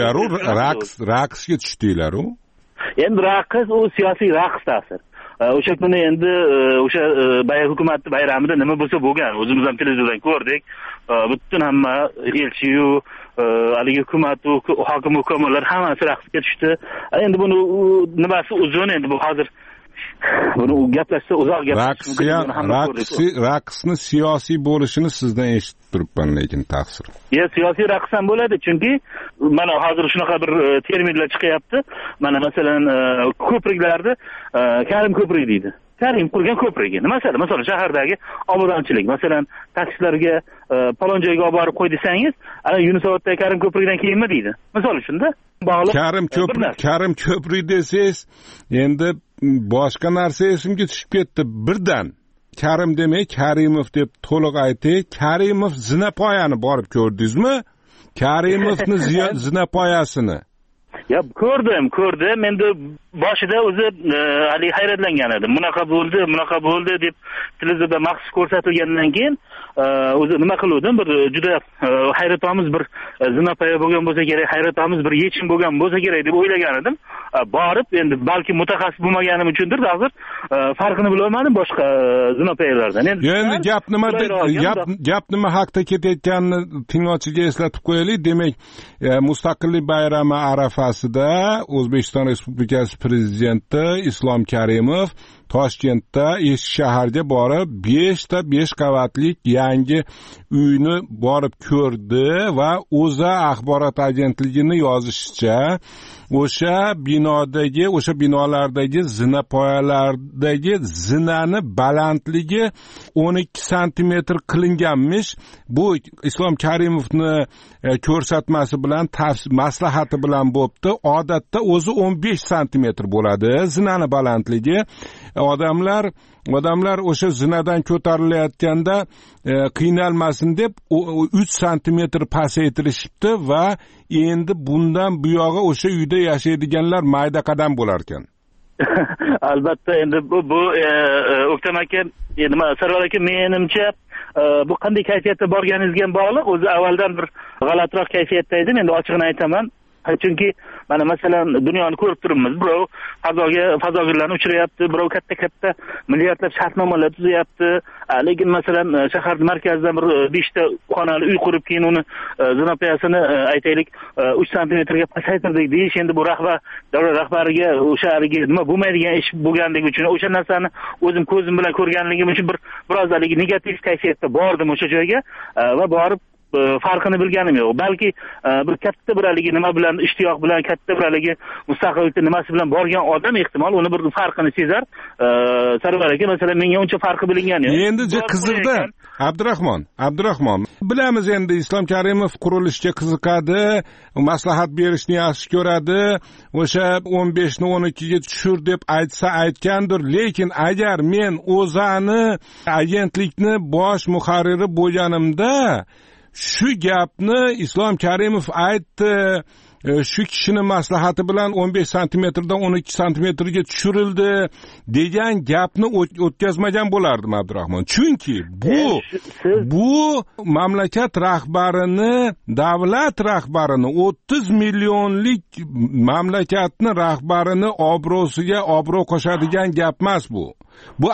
tushdinglar-u. Endi raqs u siyosiy raqs ta'sir. O'sha kuni endi o'sha hukumat bayramida nima bo'lsa bo'lgan, o'zimiz ham televizordan ko'rdik. Butun hamma elchi-yu, haligi hukumat, hokim hukumatlar hammasi raqsga tushdi. Endi buni nimasi uzun, endi bu hozir buni gaplashsa uzoq gaplashamiz. Raqsni siyosiy bo'lishini sizdan eshitib turibman, lekin taqsir. Siyosiy raqs ham bo'ladi, chunki mana hozir shunaqa bir terminlar chiqyapti. Mana masalan, ko'priklarda Karim ko'prik deydi. Karim qurgan ko'prigi. Masalan, shahardagi obodonchilik, masalan, taksilarga palon joyga olib borib qo'y desangiz, ana Yunusoboddagi Karim ko'prigidan keyinmi deydi. Misol uchun-da, bog'liq. Karim ko'prik desangiz, endi boshqa narsa esimga tushib ketdi birdan. Karim demay, Karimov deb to'liq aytay. Karimov zinapoyani borib ko'rdingizmi? Karimovni zinapoyasini. Ko'rdim. Endi boshida o'zi hali hayratlangan edim. Bunaqa bo'ldi deb televizorda maxsus ko'rsatilgandan keyin o'zi nima qiluvdim, bir juda hayratomuz bir zinapoya bo'lgan bo'lsa kerak, hayratomuz bir yechim bo'lgan bo'lsa kerak deb o'ylagan edim. Borib endi balki mutaxassis bo'lmaganim uchundir, hozir farqini bilolmadim boshqa zinapoyalardan. Endi gap nima haqda ketayotganini tinglovchiga eslatib qo'yaylik. Demak, Mustaqillik bayrami arafasida O'zbekiston Respublikasi Prezidenti Islom Karimov Toshkentda eski shaharga borib 5 qavatlik yangi uyni borib ko'rdi va O'zA axborot agentligining yozishicha o'sha binolardagi zinapoyalardagi zinani balandligi 12 santimetr qilinganmish. Bu Islom Karimovni ko'rsatmasi bilan maslahati bilan bo'pti. Odatda o'zi 15 santimetr bo'ladi zinani balandligi. Odamlar o'sha zinadan ko'tarilayotganda qiynalmasin deb 3 santimetr pasaytirishibdi va endi bundan bu yog'i o'sha uyda yashaydiganlar mayda qadam bo'lar ekan. Albatta, endi bu O'ktam aka, nima Sarvar aka, menimcha bu qanday kayfiyatda borganingizga bog'liq. O'zi avvaldan bir g'alatiroq kayfiyatda edim, endi ochig'ini aytaman. chunki mana masalan dunyoni ko'rib turibmiz, birov fazogirlarni uchirayapti, birov katta milliardlab shartnomalar tuzyapti, lekin masalan shahar markazidan bir 5 ta xonali uy qurib keyin uni zinopiyasini aytaylik 3 santimetrga pasaytirdik deyish, endi bu davlat rahbariga o'sha haligi nima bo'lmaydigan ish bo'lganligi uchun o'sha narsani o'zim ko'zim bilan ko'rganligim uchun biroz haligi negativ kayfiyatda bordim o'sha joyga va borib farqini bilganim yo'q. Balki bir katta bir haligi nima bilan ishtiyoq bilan katta bir haligi mustaqillikda nimasi bilan borgan odam ehtimol uni bir farqini sezar. Sarvar aka masalan menga uncha farqi bilingan yo'q. Endi qiziqda Abdurahmon bilamiz, endi Islom Karimov qurilishga qiziqadi, maslahat berishni yaxshi ko'radi, o'sha 15 ni 12 ga tushir deb aytgandir, lekin agar men o'zani agentlikni bosh muharriri bo'lganimda shu gapni Islom Karimov aytdi, shu kishini maslahati bilan 15 santimetrdan 12 santimetrga tushirildi degan gapni o'tkazmagan bo'lardim Abdurahmon. Chunki bu mamlakat rahbarini, davlat rahbarini, 30 millionlik mamlakatni rahbarini obro'siga obro' qo'shadigan gap emas bu. Bu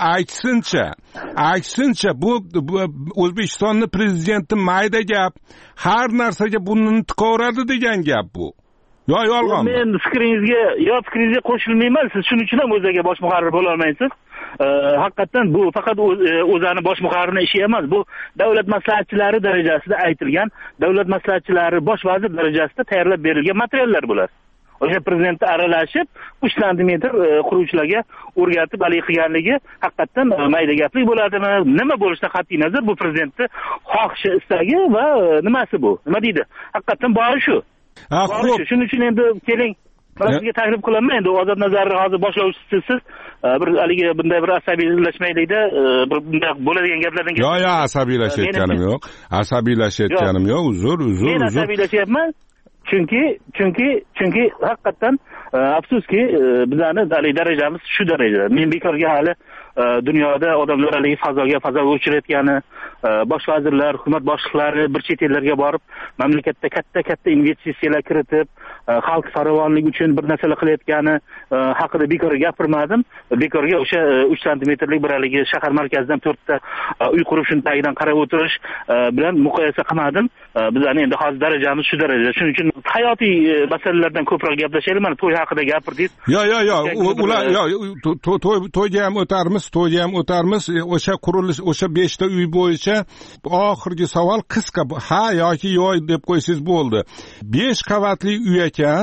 aksincha bu O'zbekistonning prezidenti mayda gap, har narsaga burnini tiqaveradi degan gap bu. Yo yolg'on. Men fikringizga qo'shilmayman. Siz shuning uchun ham o'zaga bosh muharrir bo'la olmaysiz. Haqiqatan bu faqat o'zani bosh muharrirning ishi emas, bu davlat maslahatchilari darajasida aytilgan, davlat maslahatchilari bosh vazir darajasida tayyorlab berilgan materiallar bular. O'sha prezident aralashib 3 santimetr quruvchilarga o'rgatib hali qilganligi haqiqatan mayda gaplik bo'ladimi? Nima bo'lishidan qat'iy nazar bu prezidentning xohishi, istagi va nimasi bu? Nima deydi? Haqiqatan bori shu. Xo'p, shuning uchun endi keling, men sizga taklif qilaman, endi Ozod Nazarov hozir boshlovchisiz, bir haligi bunday bir asabiylashmaylikda, bir bunday bo'ladigan gaplardan Yo'q, asabiylashayotganim yo'q. Uzr. Men asabiylashyapman. Chunki haqiqatan afsuski bizani darajamiz shu darajada. Men bekorga hali dunyoda odamlar haligi fazoga uchirayotgani, bosh vazirlar, hukumat boshliqlari bir chet ellarga borib, mamlakatda katta investitsiyalar kiritib, xalq farovonligi uchun bir narsalar qilayotgani haqida bekorga gapirmadim. Bekorga o'sha 3 santimetrlik bir haligi shahar markazidan 4 ta uy qurib shuni tagidan qarab o'tirish bilan muqoyasa qilmadim. Bizning endi hozir darajamiz shu darajada. Shuning uchun hayotiy masalalardan ko'proq gaplashaylik. Mana to'y haqida gapirdingiz. Ular to'yga ham o'tarmiz. O'sha qurilish, o'sha 5 ta uy bo'yicha oxirgi savol qisqa ha yoki yo'q deb qo'ysangiz bo'ldi. 5 qavatli uy ekan,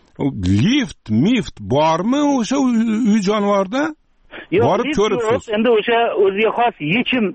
lift bormi o'sha uy jonivorda? Borib ko'ribsiz. Endi o'sha o'ziga xos yechim,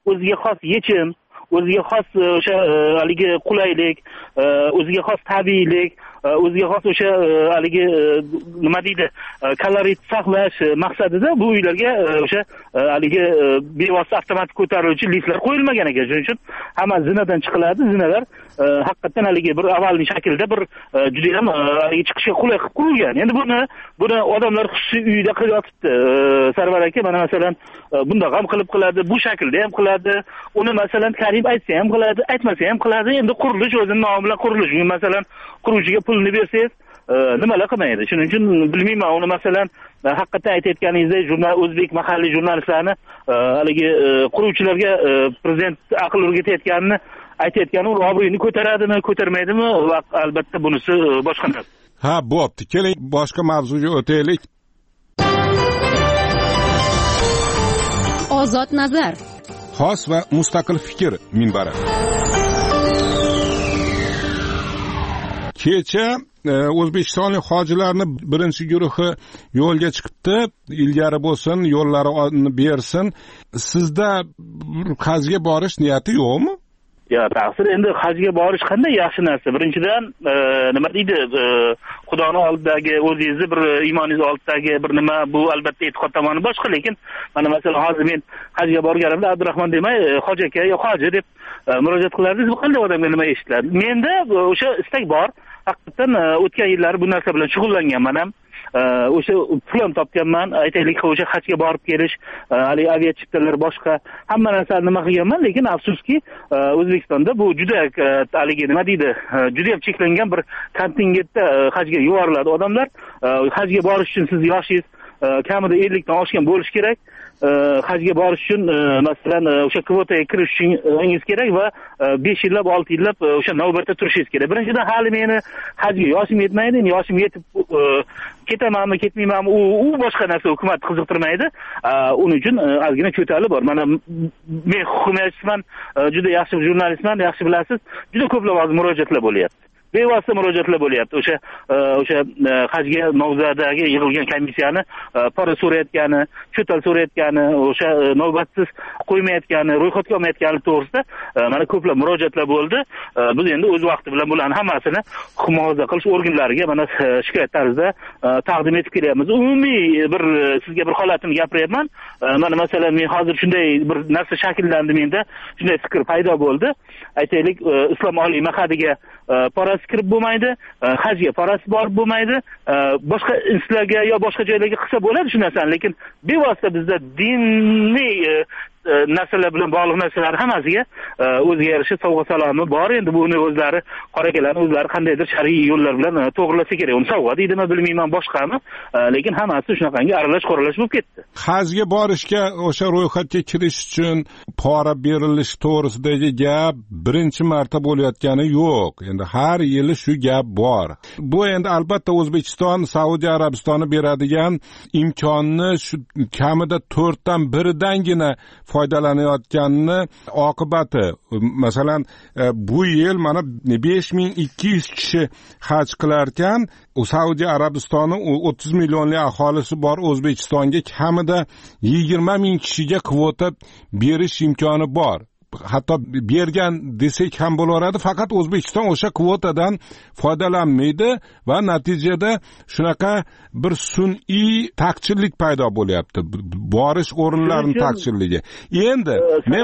o'ziga xos o'sha haligi qulaylik, o'ziga xos tabiiylik, o'ziga xos o'sha haligi nima deydi, kalorit saqlash maqsadida bu uylarga o'sha haligi bevosita avtomatik ko'tariluvchi liftlar qo'yilmagan ekan. Shuning uchun hamma zinadan chiqiladi. Zinalar haqiqatan haligi bir avvalgi shaklda bir juda ham haligi chiqishga qulay qilib qurilgan. Endi buni odamlar xususiy uyda qilib yotibdi. Sarvar aka mana masalan bundoq ham qiladi, bu shaklda ham qiladi. Uni masalan Karim aytsa ham qiladi, aytmasa ham qiladi. Endi qurilish o'zining nomi bilan qurilish. Masalan quruvchiga pulni bersangiz nimalar qilmaydi. Shuning uchun bilmayman, uni masalan haqiqatan aytayotganingizdek o'zbek mahalliy jurnalistlarni haligi quruvchilarga prezident aql o'rgatayotganini aytayotgani uni obro'yini ko'taradimi, ko'tarmaydimi? Albatta bunisi boshqa narsa. Ha, bo'pti. Keling boshqa mavzuga o'taylik. Ozod nazar. Xos va mustaqil fikr minbari. Kecha O'zbekistonlik hojilarning birinchi guruhi yo'lga chiqibdi. Ilgari bo'lsin, yo'llarini bersin. Sizda hajga borish niyati yo'qmi? Ya, ta'sir endi hajga borish qanday yaxshi narsa. Birinchidan nima deydi, Xudoni oldidagi o'zingizni bir iymoningiz oldidagi bir nima, bu albatta e'tiqod tomoni boshqa, lekin mana masalan hozir men hajga borganimda Abdurahmon demay hoji aka yo hoji deb murojaat qilardingiz. Bu qanday odamga nima eshitiladi? Menda o'sha istak bor. haqiqatan o'tgan yillari bu narsa bilan shug'ullanganman ham. O'sha pul ham topganman. Aytaylik, o'sha hajga borib kelish, hali avia chiptalar boshqa hamma narsani nima qilganman, lekin afsuski O'zbekistonda bu juda haligi nima deydi, juda ham cheklangan bir kontingentda hajga yuboriladi odamlar. Hajga borish uchun siz yoshingiz kamida 50 dan oshgan bo'lishi kerak. Hajga borish uchun masalan o'sha kvotaga kirish uchun kerak va 5 yillab 6 yillab o'sha navbatda turishingiz kerak. Birinchidan hali meni hajga yoshim yetmaydi, yoshim yetib ketamanmi ketmaymanmi u boshqa narsa, hukumat qiziqtirmaydi. Uning uchun ozgina ko'tali bor. Mana men hukumatchiman, juda yaxshi jurnalistman, yaxshi bilasiz. Juda ko'plab murojaatlar bo'lyapti. Bevosita murojaatlar bo'lyapti. O'sha hajga mavzudagi yig'ilgan komissiyani pora so'rayotgani, cho'tal so'rayotgani, o'sha navbatsiz qo'ymayotgani, ro'yxatga olmayotgani to'g'risida mana ko'plab murojaatlar bo'ldi. Biz endi o'z vaqti bilan bularni hammasini huquq muhofaza qilish organlariga mana shikoyat tarzida taqdim etib kelyapmiz. Umumiy bir sizga bir holatni gapiryapman. Mana masalan men hozir shunday bir narsa shakllandi menda, shunday fikr paydo bo'ldi. Aytaylik, Islom oliy maqsadiga pora kirib bo'lmaydi, hajga parasi borib bo'lmaydi, boshqa institutlarga yo boshqa joylarga qilsa bo'ladi shu narsani, lekin bevosita bizda diniy narsalar bilan bog'liq narsalar hammasiga o'ziga yarasha sovg'a salomi bor. Endi buni o'zlari qorakalari o'zlari qandaydir shar'iy yo'llar bilan to'g'rilasa kerak. Uni sovg'a deydimi, bilmayman, boshqami, lekin hammasi shunaqangi aralash qoralash bo'lib ketdi. Hajga borishga o'sha ro'yxatga kirish uchun pora berilish to'g'risidagi gap birinchi marta bo'layotgani yo'q. Endi har yili shu gap bor. Bu endi albatta O'zbekiston Saudiya Arabistoni beradigan imkonni shu kamida 4 dan 1dangina foydalanayotganini oqibati. Masalan, bu yil mana 5200 kishi haj qilarkan, Saudiya Arabistoni 30 millionli aholisi bor O'zbekistonga kamida 20 ming kishiga kvota berish imkoni bor. Hatto bergan desak ham bo'laveradi, faqat O'zbekiston o'sha kvotadan foydalanmaydi va natijada shunaqa bir sun'iy taqchillik paydo bo'lyapti. Borish o'rinlarining taqchilligi. Endi men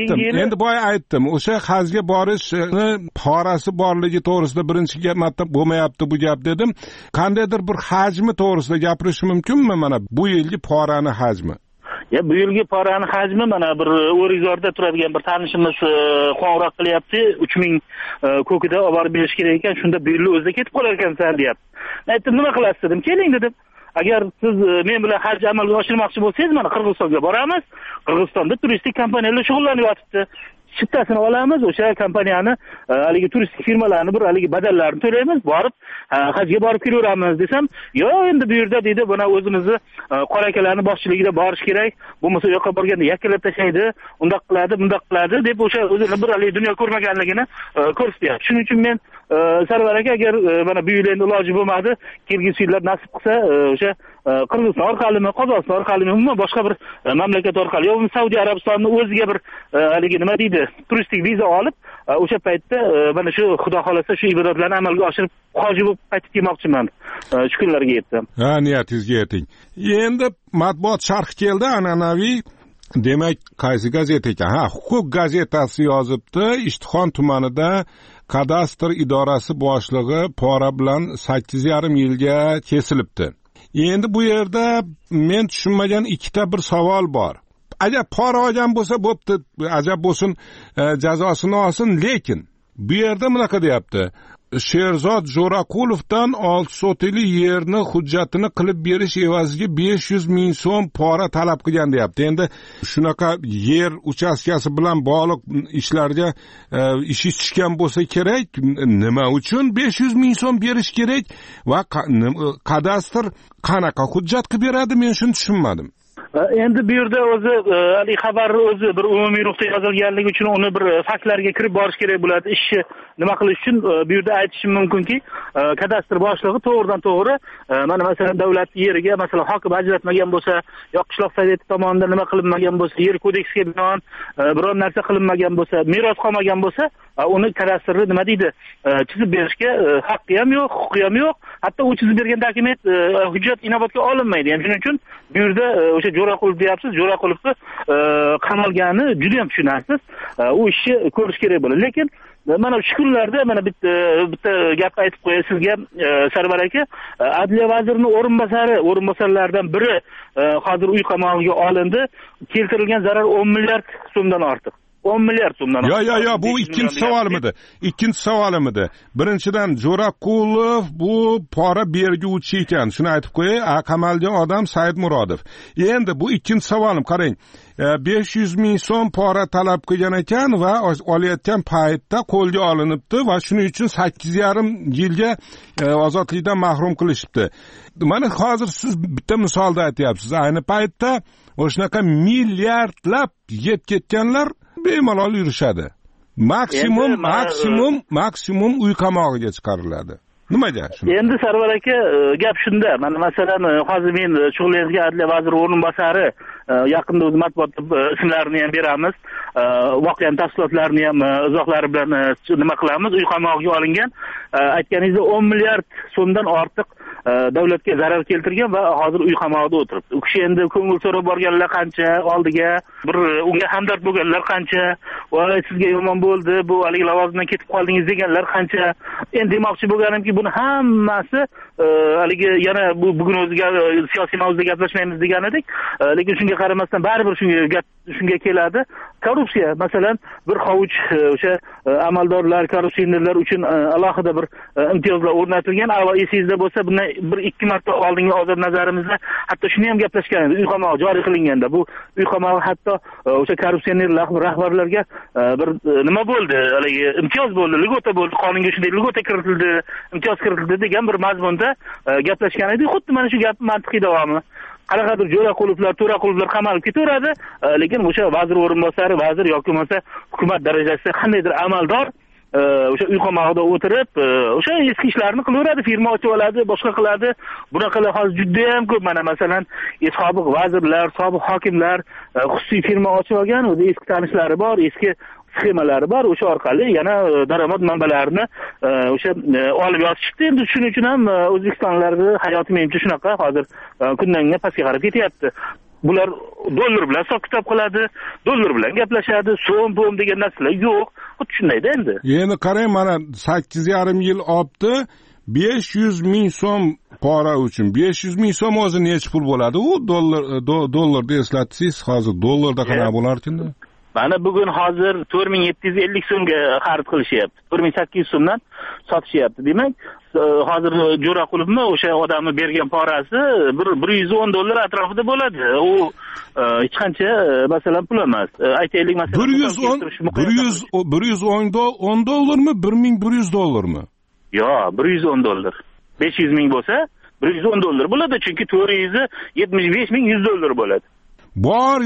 boya aytdim, o'sha hajga borishni porasi borligi to'g'risida birinchi marta bo'lmayapti bu gap dedim. Qandaydir bir hajmi to'g'risida gapirish mumkinmi, mana bu yilgi porani hajmi? Bu yilgi porani hajmi mana bir O'rikzorda turadigan bir tanishimiz qo'ng'iroq qilyapti. 3000 ko'kida olib borib berish kerak ekan, shunda bu yil o'zida ketib qolar ekansan, deyapti. Aytdim, nima qilasiz dedim. Keling dedim. Agar siz men bilan haj amalga oshirmoqchi bo'lsangiz, mana Qirg'izistonga boramiz. Qirg'izistonda turistik kompaniyalar shug'ullanib yotibdi. Chiptasini olamiz, o'sha kompaniyani haligi turistik firmalarni bir haligi badallarini to'laymiz, borib hajga borib kelaveramiz desam, yo'q, endi bu yerda deydi, buni o'zimizni qora akalarning boshchiligida borish kerak. Bo'lmasa u yoqqa borganda yakkalab tashlaydi, undoq qiladi, bundoq qiladi deb o'sha o'zini bir haligi dunyo ko'rmaganligini ko'rsatyapti. Shuning uchun men Sarvar aka, agar mana bu yil endi iloji bo'lmadi, kelgusi yillar nasib qilsa o'sha Qirg'iziston orqalimi, Qozog'iston orqalimi, umuman boshqa bir mamlakat orqali yo Saudiya Arabistonining o'ziga bir haligi nima deydi, turistik viza olib, o'sha paytda mana shu xudo xolasa shu ibodatlarni amalga oshirib hoji bo'lib qaytib kelmoqchiman. Shu kunlarga yetdim. Niyatingizga yeting. Endi matbuot sharh keldi, an'anaviy. Demak, qaysi gazeta ekan? Huquq gazetasi yozibdi. Ishtixon tumanida kadastr idorasi boshlig'i pora bilan 8,5 yilga kesilibdi. Endi bu yerda men tushunmagan ikkita bir savol bor. Agar pora olgan bo'lsa bo'pti, ajab bo'lsin, jazosini olsin, lekin bu yerda bunaqa deyapti. Sherzod Jo'raqulovdan 6 sotili yerni hujjatini qilib berish evaziga 500 ming so'm pora talab qilgan deyapti. Endi shunaqa yer uchastkasi bilan bog'liq ishlarga ishi tushgan bo'lsa kerak, nima uchun 500 ming so'm berish kerak va kadastr qanaqa hujjat qilib beradi, men shuni tushunmadim. Endi bu yerda o'zi xabar o'zi bir umumiy ruhda yozilganligi uchun uni bir faktlarga kirib borish kerak bo'ladi. Ishni nima qilish uchun bu yerda aytishim mumkinki, kadastr boshlig'i to'g'ridan to'g'ri mana masalan davlat yeriga masalan hokim ajratmagan bo'lsa, yo qishloq soveti tomonidan nima qilinmagan bo'lsa, yer kodeksiga binoan biror narsa qilinmagan bo'lsa, meros qolmagan bo'lsa, uni kadastrni nima deydi, chizib berishga haqqi ham yo'q, huquqi ham yo'q. Hatto u chizib bergan dokument hujjat inobatga olinmaydi. Shuning uchun bu yerda o'sha Jo'raqulov deyapsiz, Jo'raqulovni qamalgani juda ham tushunarsiz. U ishni ko'rish kerak bo'ladi. Lekin mana shu kunlarda mana bitta gap aytib qo'yay sizga, Sarvar aka, Adliya vazirining o'rinbosarlaridan biri hozir uy qamog'iga olindi. Keltirilgan zarar 10 milliard so'mdan ortiq. 10 milliard so'mdan. Yo, bu ikkinchi savolimidi. Birinchidan Jo'raqulov bu pora berguvchi ekan. Shuni aytib qo'yay, qamalgan odam Saidmurodov. Endi bu ikkinchi savolim, qarang. 500 ming so'm pora talab qilgan ekan va olayotgan paytda qo'lga olinibdi va shuning uchun 8,5 yilga ozodlikdan mahrum qilishibdi. Mana hozir siz bitta misolda aytyapsiz. Ayni paytda o'shanaqa milliardlab yeb ketganlar bemalol yurishadi. Maksimum uy qamog'iga chiqariladi. Nimaga shuni? Endi Sarvar aka, gap shunda. Mana masalan, hozir men shug'ullangan Adliya vaziri o'rinbosari yaqinda o'z matbuotda ismlarini ham beramiz. Voqeaning tafsilotlarini ham izohlari bilan nima qilamiz? Uy qamog'iga olingan, aytganingizda 10 milliard so'mdan ortiq davlatga zarar keltirgan va hozir uy qamog'ida o'tiribdi. U kishi endi ko'ngil so'rab borganlar qancha, oldiga bir unga hamdard bo'lganlar qancha, voy sizga yomon bo'ldi, bu haligi lavozimdan ketib qoldingiz deganlar qancha. Endi demoqchi bo'lganimki, buni hammasi haligi yana bugun o'ziga siyosiy mavzuda gaplashmaymiz degan edik, lekin shunga qaramasdan baribir shunga keladi. Korrupsiya, masalan, bir hovuch o'sha amaldorlar, korrupsionerlar uchun alohida bir imtiyozlar o'rnatilgan. Avval esingizda bo'lsa, bundan 1-2 marta oldingi ozod nazarimizda hatto shuni ham gaplashgan edi. Uy qamog'i joriy qilinganda bu uy qamog'i hatto o'sha korrupsioner rahbarlarga bir nima bo'ldi, haligi imtiyoz bo'ldi, ligota bo'ldi, qonunga shunday ligota kiritildi, imtiyoz kiritildi degan bir mazmunda gaplashgan edi. Xuddi mana shu gap mantiqiy davomi. Qanaqadir Jo'raqulovlar, To'raqulovlar qamalib ketaveradi, lekin o'sha vazir o'rinbosari, vazir yoki bo'lmasa hukumat darajasida qandaydir amaldor o'sha uy qamog'ida o'tirib, o'sha eski ishlarni qilaveradi, firma ochib oladi, boshqa qiladi. Bunaqalar hozir juda ham ko'p. Mana masalan, sobiq vazirlar, sobiq hokimlar xususiy firma ochib olgan, o'zi eski tanishlari bor, eski sxemalari bor, o'sha orqali yana daromad manbalarini o'sha olib yotishibdi. Endi shuning uchun ham O'zbekistonlarning hayoti menimcha shunaqa, hozir kundan kunga pastga qarab ketyapti. Bular dollar bilan hisob-kitob qiladi, dollar bilan gaplashadi, so'm degan narsalar yo'q. Xuddi shundayda endi. Endi qarang, mana 8,5 yil olibdi. 500 ming so'm pora uchun 500 ming so'm o'zi necha pul bo'ladi? U dollarda eslatsangiz, hozir dollarda qanaqa bo'lar ekan-da? Mana bugun hozir 4750 so'mga xarid qilishyapti. 4800 so'mdan sotishyapti. Demak, hozir Jo'raqulovni o'sha odamni bergan porasi $110 atrofida bo'ladi. U hech qancha masalan pul emas. Aytaylik masalan $110mi, $1100mi? Yo'q, $110. 500 ming bo'lsa, $110 bo'ladi, chunki 475 ming $100 bo'ladi. Bor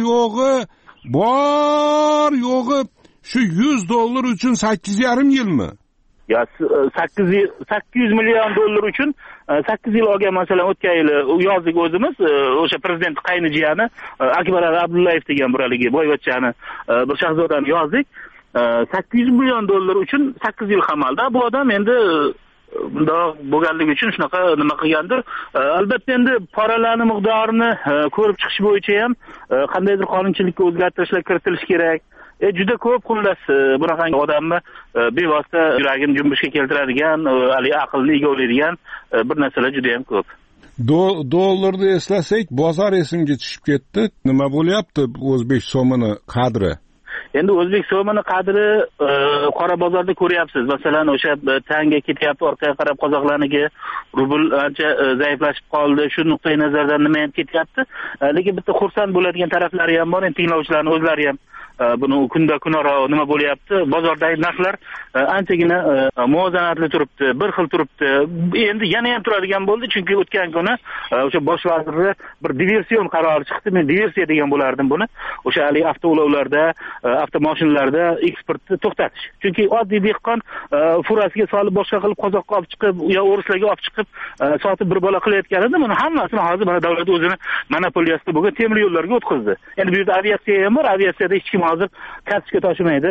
yo'g'i shu $100 uchun 8,5 yilmi? Ya 800 million dollar uchun 8 yil olgan, masalan o'tgan yili yozdik o'zimiz o'sha prezident qaynijiyani Akbar Abdullayev degan bir haligi boyvachchani bir shahzodani yozdik. 800 million dollar uchun 8 yil qamaldi. Bu odam endi bundoq bo'lganligi uchun shunaqa nima qilgandir. Albatta endi paralarning miqdorini ko'rib chiqish bo'yicha ham qandaydir qonunchilikka o'zgartirishlar kiritilishi kerak. Juda ko'p xullas bunaqangi odamni bevosita yuragini junbushga keltiradigan, aqlni egovlaydigan bir narsalar juda ham ko'p. Dollarni eslasak, bozor esimga tushib ketdi. Nima bo'lyapti o'zbek so'mini qadri? Endi o'zbek so'mini qadri qora bozorda ko'ryapsiz. Masalan, o'sha tanga ketyapti, orqaga qarab qozoqlarniki rubl ancha zaiflashib qoldi. Shu nuqtai nazardan nima ham ketyapti? Lekin bitta xursand bo'ladigan taraflari ham bor. Endi tinglovchilarning o'zlari ham buni kunda kunaro nima bo'lyapti? Bozordagi narxlar anchagina muvozanatli turibdi, bir xil turibdi. Endi yana ham turadigan bo'ldi, chunki o'tgan kuni o'sha bosh vazirni bir diversion qarori chiqdi. Men diversiya degan bo'lardim buni. O'sha hali avtoulovlarda, avtomashinalarda eksportni to'xtatish. Chunki oddiy dehqon furasiga solib boshqa qilib qozoqqa olib chiqib, yo o'rislarga olib chiqib sotib bir bola qilayotgan edi. Buni hammasini hozir mana davlat o'zini monopoliyasida bo'lgan temir yo'llarga o'tkazdi. Endi bu yerda aviatsiya ham bor. Aviatsiyada hech kim hozir kartochka tashimaydi.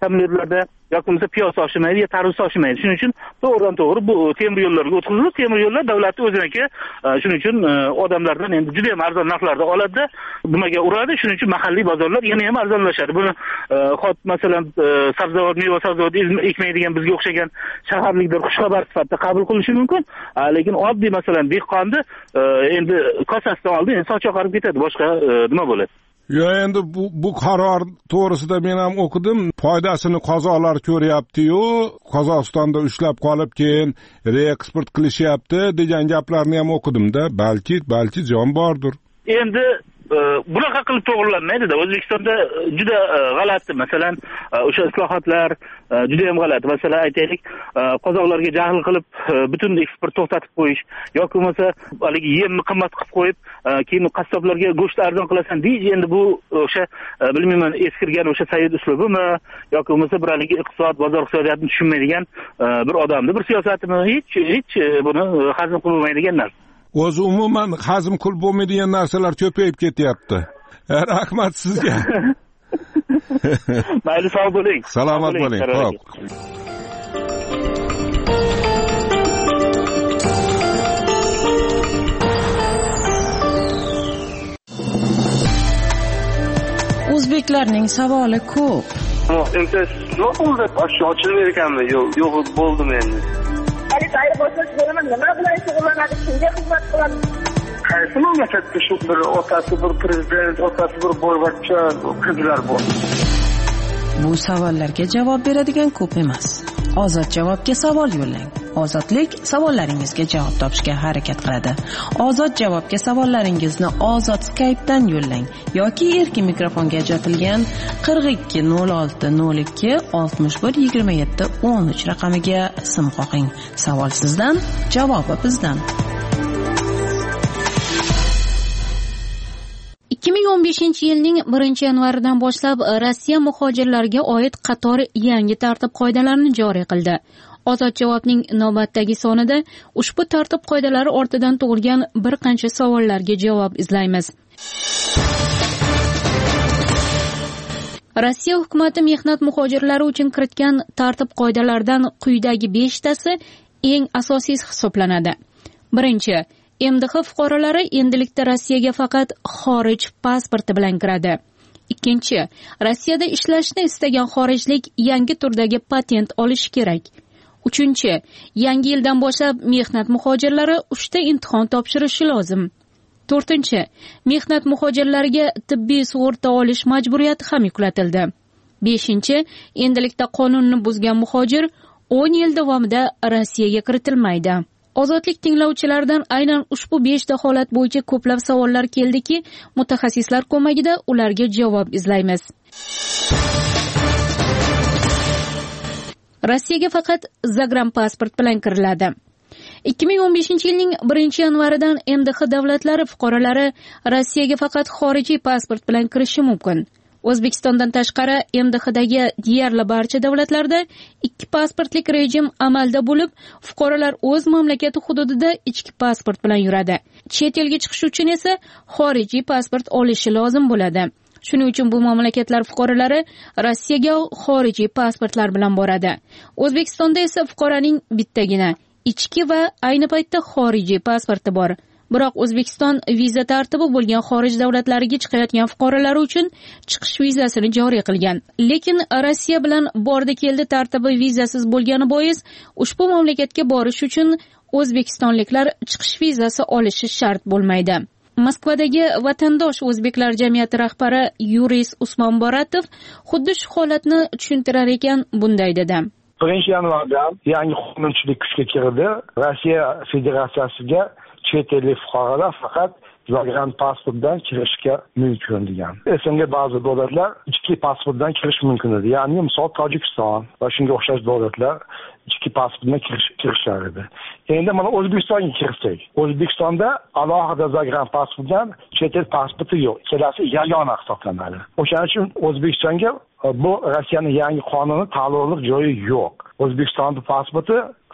samolyotlarda yoki bo'lmasa piyoz oshimaydi yo tarvuz oshimaydi. Shuning uchun to'g'ridan to'g'ri bu temir yo'llarga o'tkazilib, temir yo'llar davlatning o'ziniki. Shuning uchun odamlardan endi juda ham arzon narxlarda oladi, nimaga uradi. Shuning uchun mahalliy bozorlar yana ham arzonlashadi. Buni masalan sabzavot, meva sabzavot ekmaydigan bizga o'xshagan shaharliklar xushxabar sifatida qabul qilishi mumkin. Lekin oddiy masalan dehqonni endi kosasidan oldin soch oqarib ketadi, boshqa nima bo'ladi? Yo, endi bu qaror to'g'risida men ham o'qidim. Foydasini qozoqlar ko'ryapti-yu, Qozog'istonda ushlab qolib keyin reeksport qilishyapti degan gaplarni ham o'qidim-da. Balki jon bordir. Endi bunaqa qilib to'g'rilanmaydi-da. O'zbekistonda juda g'alati, masalan, o'sha islohotlar juda ham g'alati. Masalan, aytaylik, qozoqlarga jahl qilib butun eksport to'xtatib qo'yish yoki bo'lmasa haligi yemni qimmat qilib qo'yib, keyin qassoblarga go'sht arzon qilasan deydi. Endi bu o'sha bilmayman, eskirgan o'sha Said uslubimi yoki bo'lmasa bir haligi iqtisod, bozor iqtisodiyotini tushunmaydigan bir odamni bir siyosatimi? Hech buni hazm qilmaydigan narsa. O'zi umuman hazm qilib bo'lmaydigan narsalar ko'payib ketyapti. Rahmat sizga. Mayli, sog' bo'ling. Salomat bo'ling. Xo'p. O'zbeklarning savoli ko'p. Endi nima bo'ldi? Ochilmaydi ekanmi? Yo'q, bo'ldim endi. Tayyor bo'lsangiz bo'laman, nima bilan shug'ullanadi, kimga xizmat qiladi? Qaysi mamlakatda shu bir otasi bir prezident, otasi bir boyvachcha qizlar bor? Bu savollarga javob beradigan ko'p emas. Ozod javobga savol yo'llang. Ozodlik savollaringizga javob topishga harakat qiladi. Ozod javobga savollaringizni Ozod Skype'dan yo'llang yoki erkin mikrofonga ajratilgan 42 06 02 61 27 13 raqamiga sim qo'ying. Savol sizdan, javobi bizdan. 2015-yilning 1-yanvaridan boshlab Rossiya muhojirlarga oid qator yangi tartib-qoidalarni joriy qildi. Ozod javobning navbatdagi sonida ushbu tartib qoidalari ortidan tug'ilgan bir qancha savollarga javob izlaymiz. Rossiya hukumati mehnat muhojirlari uchun kiritgan tartib qoidalaridan quyidagi 5 tasi eng asosiysi hisoblanadi. Birinchi, MDH fuqarolari endilikda Rossiyaga faqat xorij pasporti bilan kiradi. Ikkinchi, Rossiyada ishlashni istagan xorijlik yangi turdagi patent olishi kerak. Uchinchi, yangi yildan boshlab mehnat muhojirlari 3 ta imtihon topshirishi lozim. To'rtinchi, mehnat muhojirlariga tibbiy sug'urta olish majburiyati ham yuklatildi. Beshinchi, endilikda qonunni buzgan muhojir 10 yil davomida Rossiyaga kiritilmaydi. Ozodlik tinglovchilaridan aynan ushbu 5 ta holat bo'yicha ko'plab savollar keldiki, mutaxassislar ko'magida ularga javob izlaymiz. Rossiyaga faqat загранпаспорт bilan kiriladi. 2015-yilning 1-yanvaridan MDH davlatlari fuqarolari Rossiyaga faqat xorijiy pasport bilan kirishi mumkin. O'zbekistondan tashqari MDHdagi deyarli barcha davlatlarda 2 pasportlik rejim amalda bo'lib, fuqarolar o'z mamlakati hududida ichki pasport bilan yuradi. Chet elga chiqish uchun esa xorijiy pasport olishi lozim bo'ladi. Shuning uchun bu mamlakatlar fuqarolari Rossiyaga xorijiy pasportlar bilan boradi. O'zbekistonda esa fuqaroning bittagina ichki va ayni paytda xorijiy pasporti bor. Biroq O'zbekiston viza tartibi bo'lgan xorij davlatlariga chiqayotgan fuqarolar uchun chiqish vizasini joriy qilgan. Lekin Rossiya bilan bordi-keldi tartibi vizasiz bo'lgani bois ushbu mamlakatga borish uchun o'zbekistonliklar chiqish vizasi olishi shart bo'lmaydi. Moskvadagi vatandosh o'zbeklar jamiyati rahbari Yuris Usmonboratov xuddi shu holatni tushuntirar ekan, bunday dedi. 1-yanvardan yangi qonunchilik kuchga kirdi. Rossiya Federatsiyasiga chet ellik fuqarolar faqat загранпаспорт bilan kirishga mumkin degan. Esimga ba'zi davlatlar ichki pasport bilan kirish mumkin edi. Ya'ni misol Tojikiston va shunga o'xshash davlatlar ichki pasport bilan kirishar edi. Endi mana O'zbekistonga kirsak, O'zbekistonda alohida загранпаспорт bilan chet el pasporti yo'q. Ikkalasi yagona hisoblanadi. O'shaning uchun O'zbekistonga bu Rossiyaning yangi qonuni taalluqli joyi yo'q. O'zbekistonning pasporti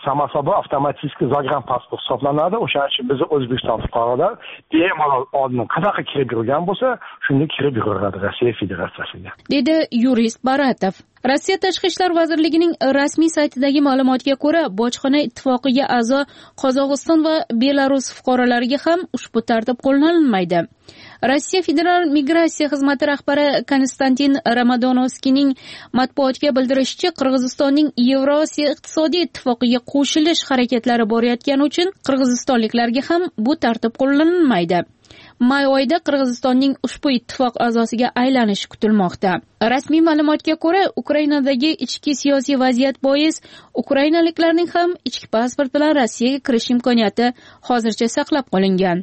samo собой avtomatik zagran pasport hisoblanadi. O'shaning uchun biz O'zbekiston fuqarolar bemalol oldin qanaqa kirib yurgan bo'lsa, shunga kirib yuraveradi Rossiya Federatsiyasiga. Dedi yurist Baratov. Rossiya Tashqi ishlar vazirligining rasmiy saytidagi ma'lumotga ko'ra, bojxona ittifoqiga a'zo Qozog'iston va Belarus fuqarolariga ham ushbu tartib qo'llanilmaydi. Rossiya Federal migratsiya xizmati rahbari Konstantin Ramadonovskiyning matbuotga bildirishicha, Qirg'izistonning Yevrosiyo iqtisodiy ittifoqiga qo'shilish harakatlari borayotgani uchun qirg'izistonliklarga ham bu tartib qo'llanilmaydi. May oyida Qirg'izistonning ushbu ittifoq a'zosiga aylanishi kutilmoqda. Rasmiy ma'lumotga ko'ra, Ukrainadagi ichki siyosiy vaziyat bois ukrainaliklarning ham ichki pasport bilan Rossiyaga kirish imkoniyati hozircha saqlab qolingan.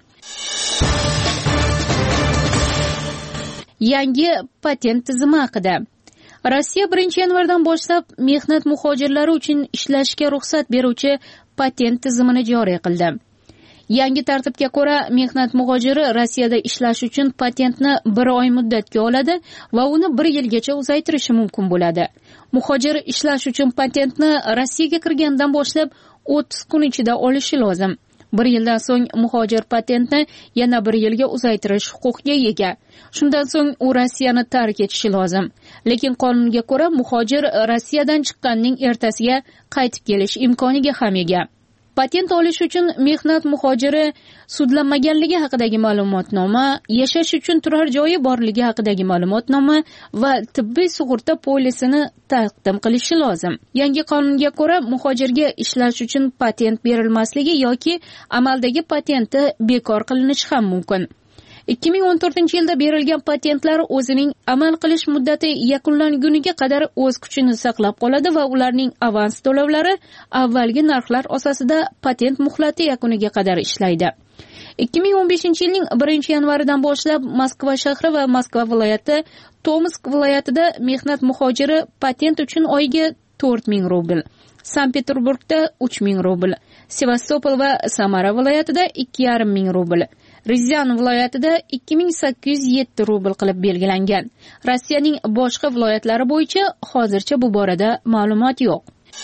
Yangi patent tizimi haqida. Rossiya 1-yanvardan boshlab mehnat muhojirlari uchun ishlashga ruxsat beruvchi patent tizimini joriy qildi. Yangi tartibga ko'ra, mehnat muhojiri Rossiyada ishlash uchun patentni 1 oy muddatga oladi va uni 1 yilgacha uzaytirishi mumkin bo'ladi. Muhojir ishlash uchun patentni Rossiyaga kirgandan boshlab 30 kun ichida olishi lozim. 1 yildan so'ng muhojir patentni yana 1 yilga uzaytirish huquqiga ega. Shundan so'ng u Rossiyani tark etishi lozim. Lekin qonunga ko'ra muhojir Rossiyadan chiqqanning ertasiga qaytib kelish imkoniga ham ega. Patent olish uchun mehnat muhojiri sudlanmaganligi haqidagi ma'lumotnoma, yashash uchun turar joyi borligi haqidagi ma'lumotnoma va tibbiy sug'urta polisini taqdim qilishi lozim. Yangi qonunga ko'ra muhojirga ishlash uchun patent berilmasligi yoki amaldagi patenti bekor qilinishi ham mumkin. 2014-yilda berilgan patentlar o'zining amal qilish muddati yakunlanguniga qadar o'z kuchini saqlab qoladi va ularning avans to'lovlari avvalgi narxlar asosida patent muhlati yakuniga qadar ishlaydi. 2015-yilning 1-yanvaridan boshlab Moskva shahri va Moskva viloyati, Tomsk viloyatida mehnat muhojiri patent uchun oyiga 4000 rubl, Sankt-Peterburgda 3000 rubl, Sevastopol va Samara viloyatida 2500 rubl, Rizan viloyatida 2807 rubl qilib belgilangan. Rossiyaning boshqa viloyatlari bo'yicha hozircha bu borada ma'lumot yo'q.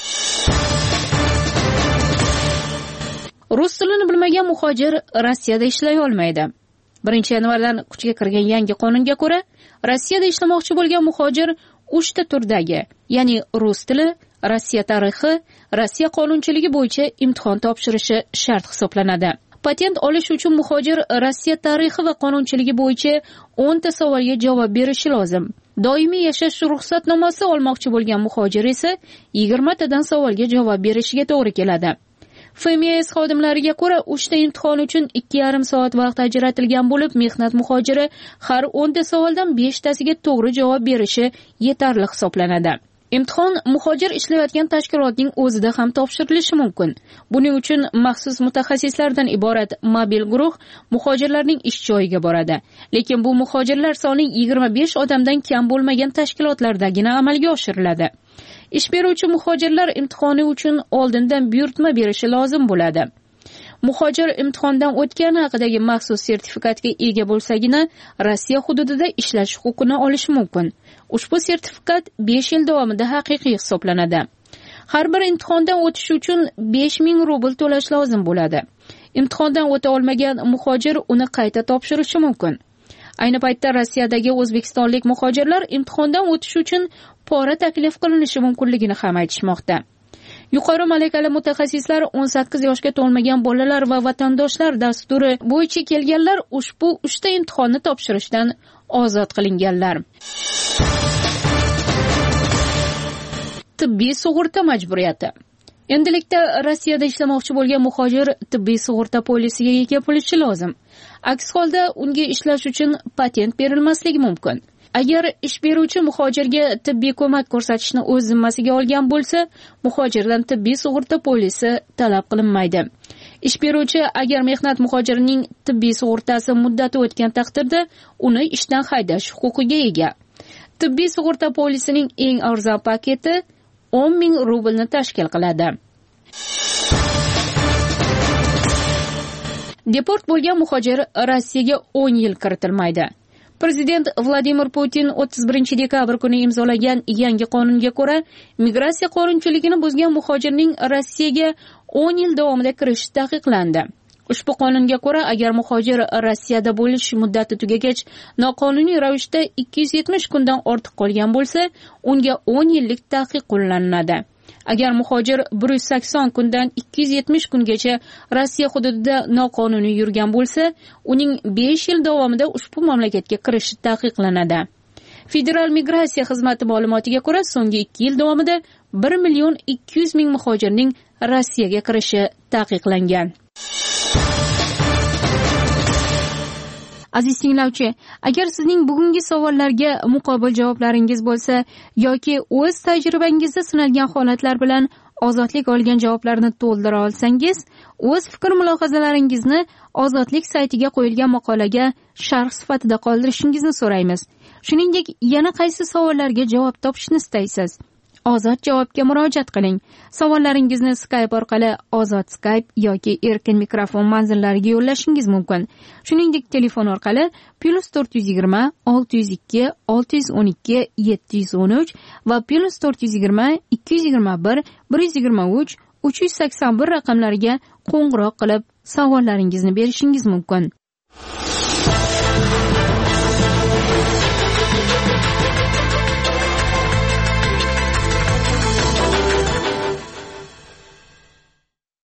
Rus tilini bilmagan muhojir Rossiyada ishlay olmaydi. 1-yanvardan kuchga kirgan yangi qonunga ko'ra, Rossiyada ishlamoqchi bo'lgan muhojir 3 ta turdagi, ya'ni rus tili, Rossiya tarixi, Rossiya qonunchiligi bo'yicha imtihon topshirishi shart hisoblanadi. Patent olish uchun muhojir Rossiya tarixi va qonunchiligi bo'yicha 10 ta savolga javob berishi lozim. Doimiy yashash ruxsatnomasi olmoqchi bo'lgan muhojir esa 20 tadan savolga javob berishiga to'g'ri keladi. FMS xodimlariga ko'ra, 3 ta imtihon uchun 2,5 soat vaqt ajratilgan bo'lib, mehnat muhojiri har 10 ta savoldan 5 tasiga to'g'ri javob berishi yetarli hisoblanadi. Imtihon muhojir ishlayotgan tashkilotning o'zida ham topshirilishi mumkin. Buning uchun maxsus mutaxassislardan iborat mobil guruh muhojirlarning ish joyiga boradi. Lekin bu muhojirlar soni 25 odamdan kam bo'lmagan tashkilotlardagina amalga oshiriladi. Ish beruvchi muhojirlar imtihoni uchun oldindan buyurtma berishi lozim bo'ladi. Muhojir imtihondan o'tgani haqidagi maxsus sertifikatga ega bo'lsagina Rossiya hududida ishlash huquqini olishi mumkin. Ushbu sertifikat 5 yil davomida haqiqiy hisoblanadi. Har bir imtihondan o'tish uchun 5000 rubl to'lash lozim bo'ladi. Imtihondan o'ta olmagan muhojir uni qayta topshirishi mumkin. Ayni paytda Rossiyadagi o'zbekistonlik muhojirlar imtihondan o'tish uchun pora taklif qilinishi mumkinligini ham aytishmoqda. Yuqori malakali mutaxassislar 18 yoshga to'lmagan bolalar va vatandoshlar dasturi bo'yicha kelganlar ushbu 3 ta imtihonni topshirishdan ozod qilinganlar. Tibbiy sug'urta majburiyati. Endilikda Rossiyada ishlamoqchi bo'lgan muhojir tibbiy sug'urta polisiga ega bo'lishi lozim. Aks holda unga ishlash uchun patent berilmasligi mumkin. Agar ish beruvchi muhojirga tibbiy ko'mak ko'rsatishni o'z zimmasiga olgan bo'lsa, muhojirdan tibbiy sug'urta polisi talab qilinmaydi. Ish beruvchi agar mehnat muhojirining tibbiy sug'urtasi muddati o'tgan taqdirda uni ishdan haydash huquqiga ega. Tibbiy sug'urta polisining eng arzon paketi 10,000 rublni tashkil qiladi. Deport bo'lgan muhojir Rossiyaga 10 yil kiritilmaydi. Prezident Vladimir Putin 31 dekabr kuni imzolagan yangi qonunga ko'ra, migratsiya qonunchiligini buzgan muhojirning Rossiyaga 10 yil davomida kirishi taqiqlandi. Ushbu qonunga ko'ra, agar muhojir Rossiyada bo'lish muddati tugagach noqonuniy ravishda 270 kundan ortiq qolgan bo'lsa, unga 10 yillik taqiq qo'llaniladi. Agar muhojir 180 kundan 270 kungacha Rossiya hududida noqonuniy yurgan bo'lsa, uning 5 yil davomida ushbu mamlakatga kirishi taqiqlanadi. Federal migratsiya xizmati ma'lumotiga ko'ra, so'nggi 2 yil davomida 1,200,000 muhojirning Rossiyaga kirishi taqiqlangan. Aziz tinglovchi, agar sizning bugungi savollarga muqobil javoblaringiz bo'lsa yoki o'z tajribangizda sinalgan holatlar bilan ozodlik olgan javoblarni to'ldira olsangiz, o'z fikr-mulohazalaringizni ozodlik saytiga qo'yilgan maqolaga sharh sifatida qoldirishingizni so'raymiz. Shuningdek, yana qaysi savollarga javob topishni istaysiz? Ozod javobga murojaat qiling. Savollaringizni Skype orqali Ozod Skype yoki erkin mikrofon manzillariga yo'llashingiz mumkin. Shuningdek, telefon orqali +420 602 612 713 va +420 221 123 381 raqamlariga qo'ng'iroq qilib savollaringizni berishingiz mumkin.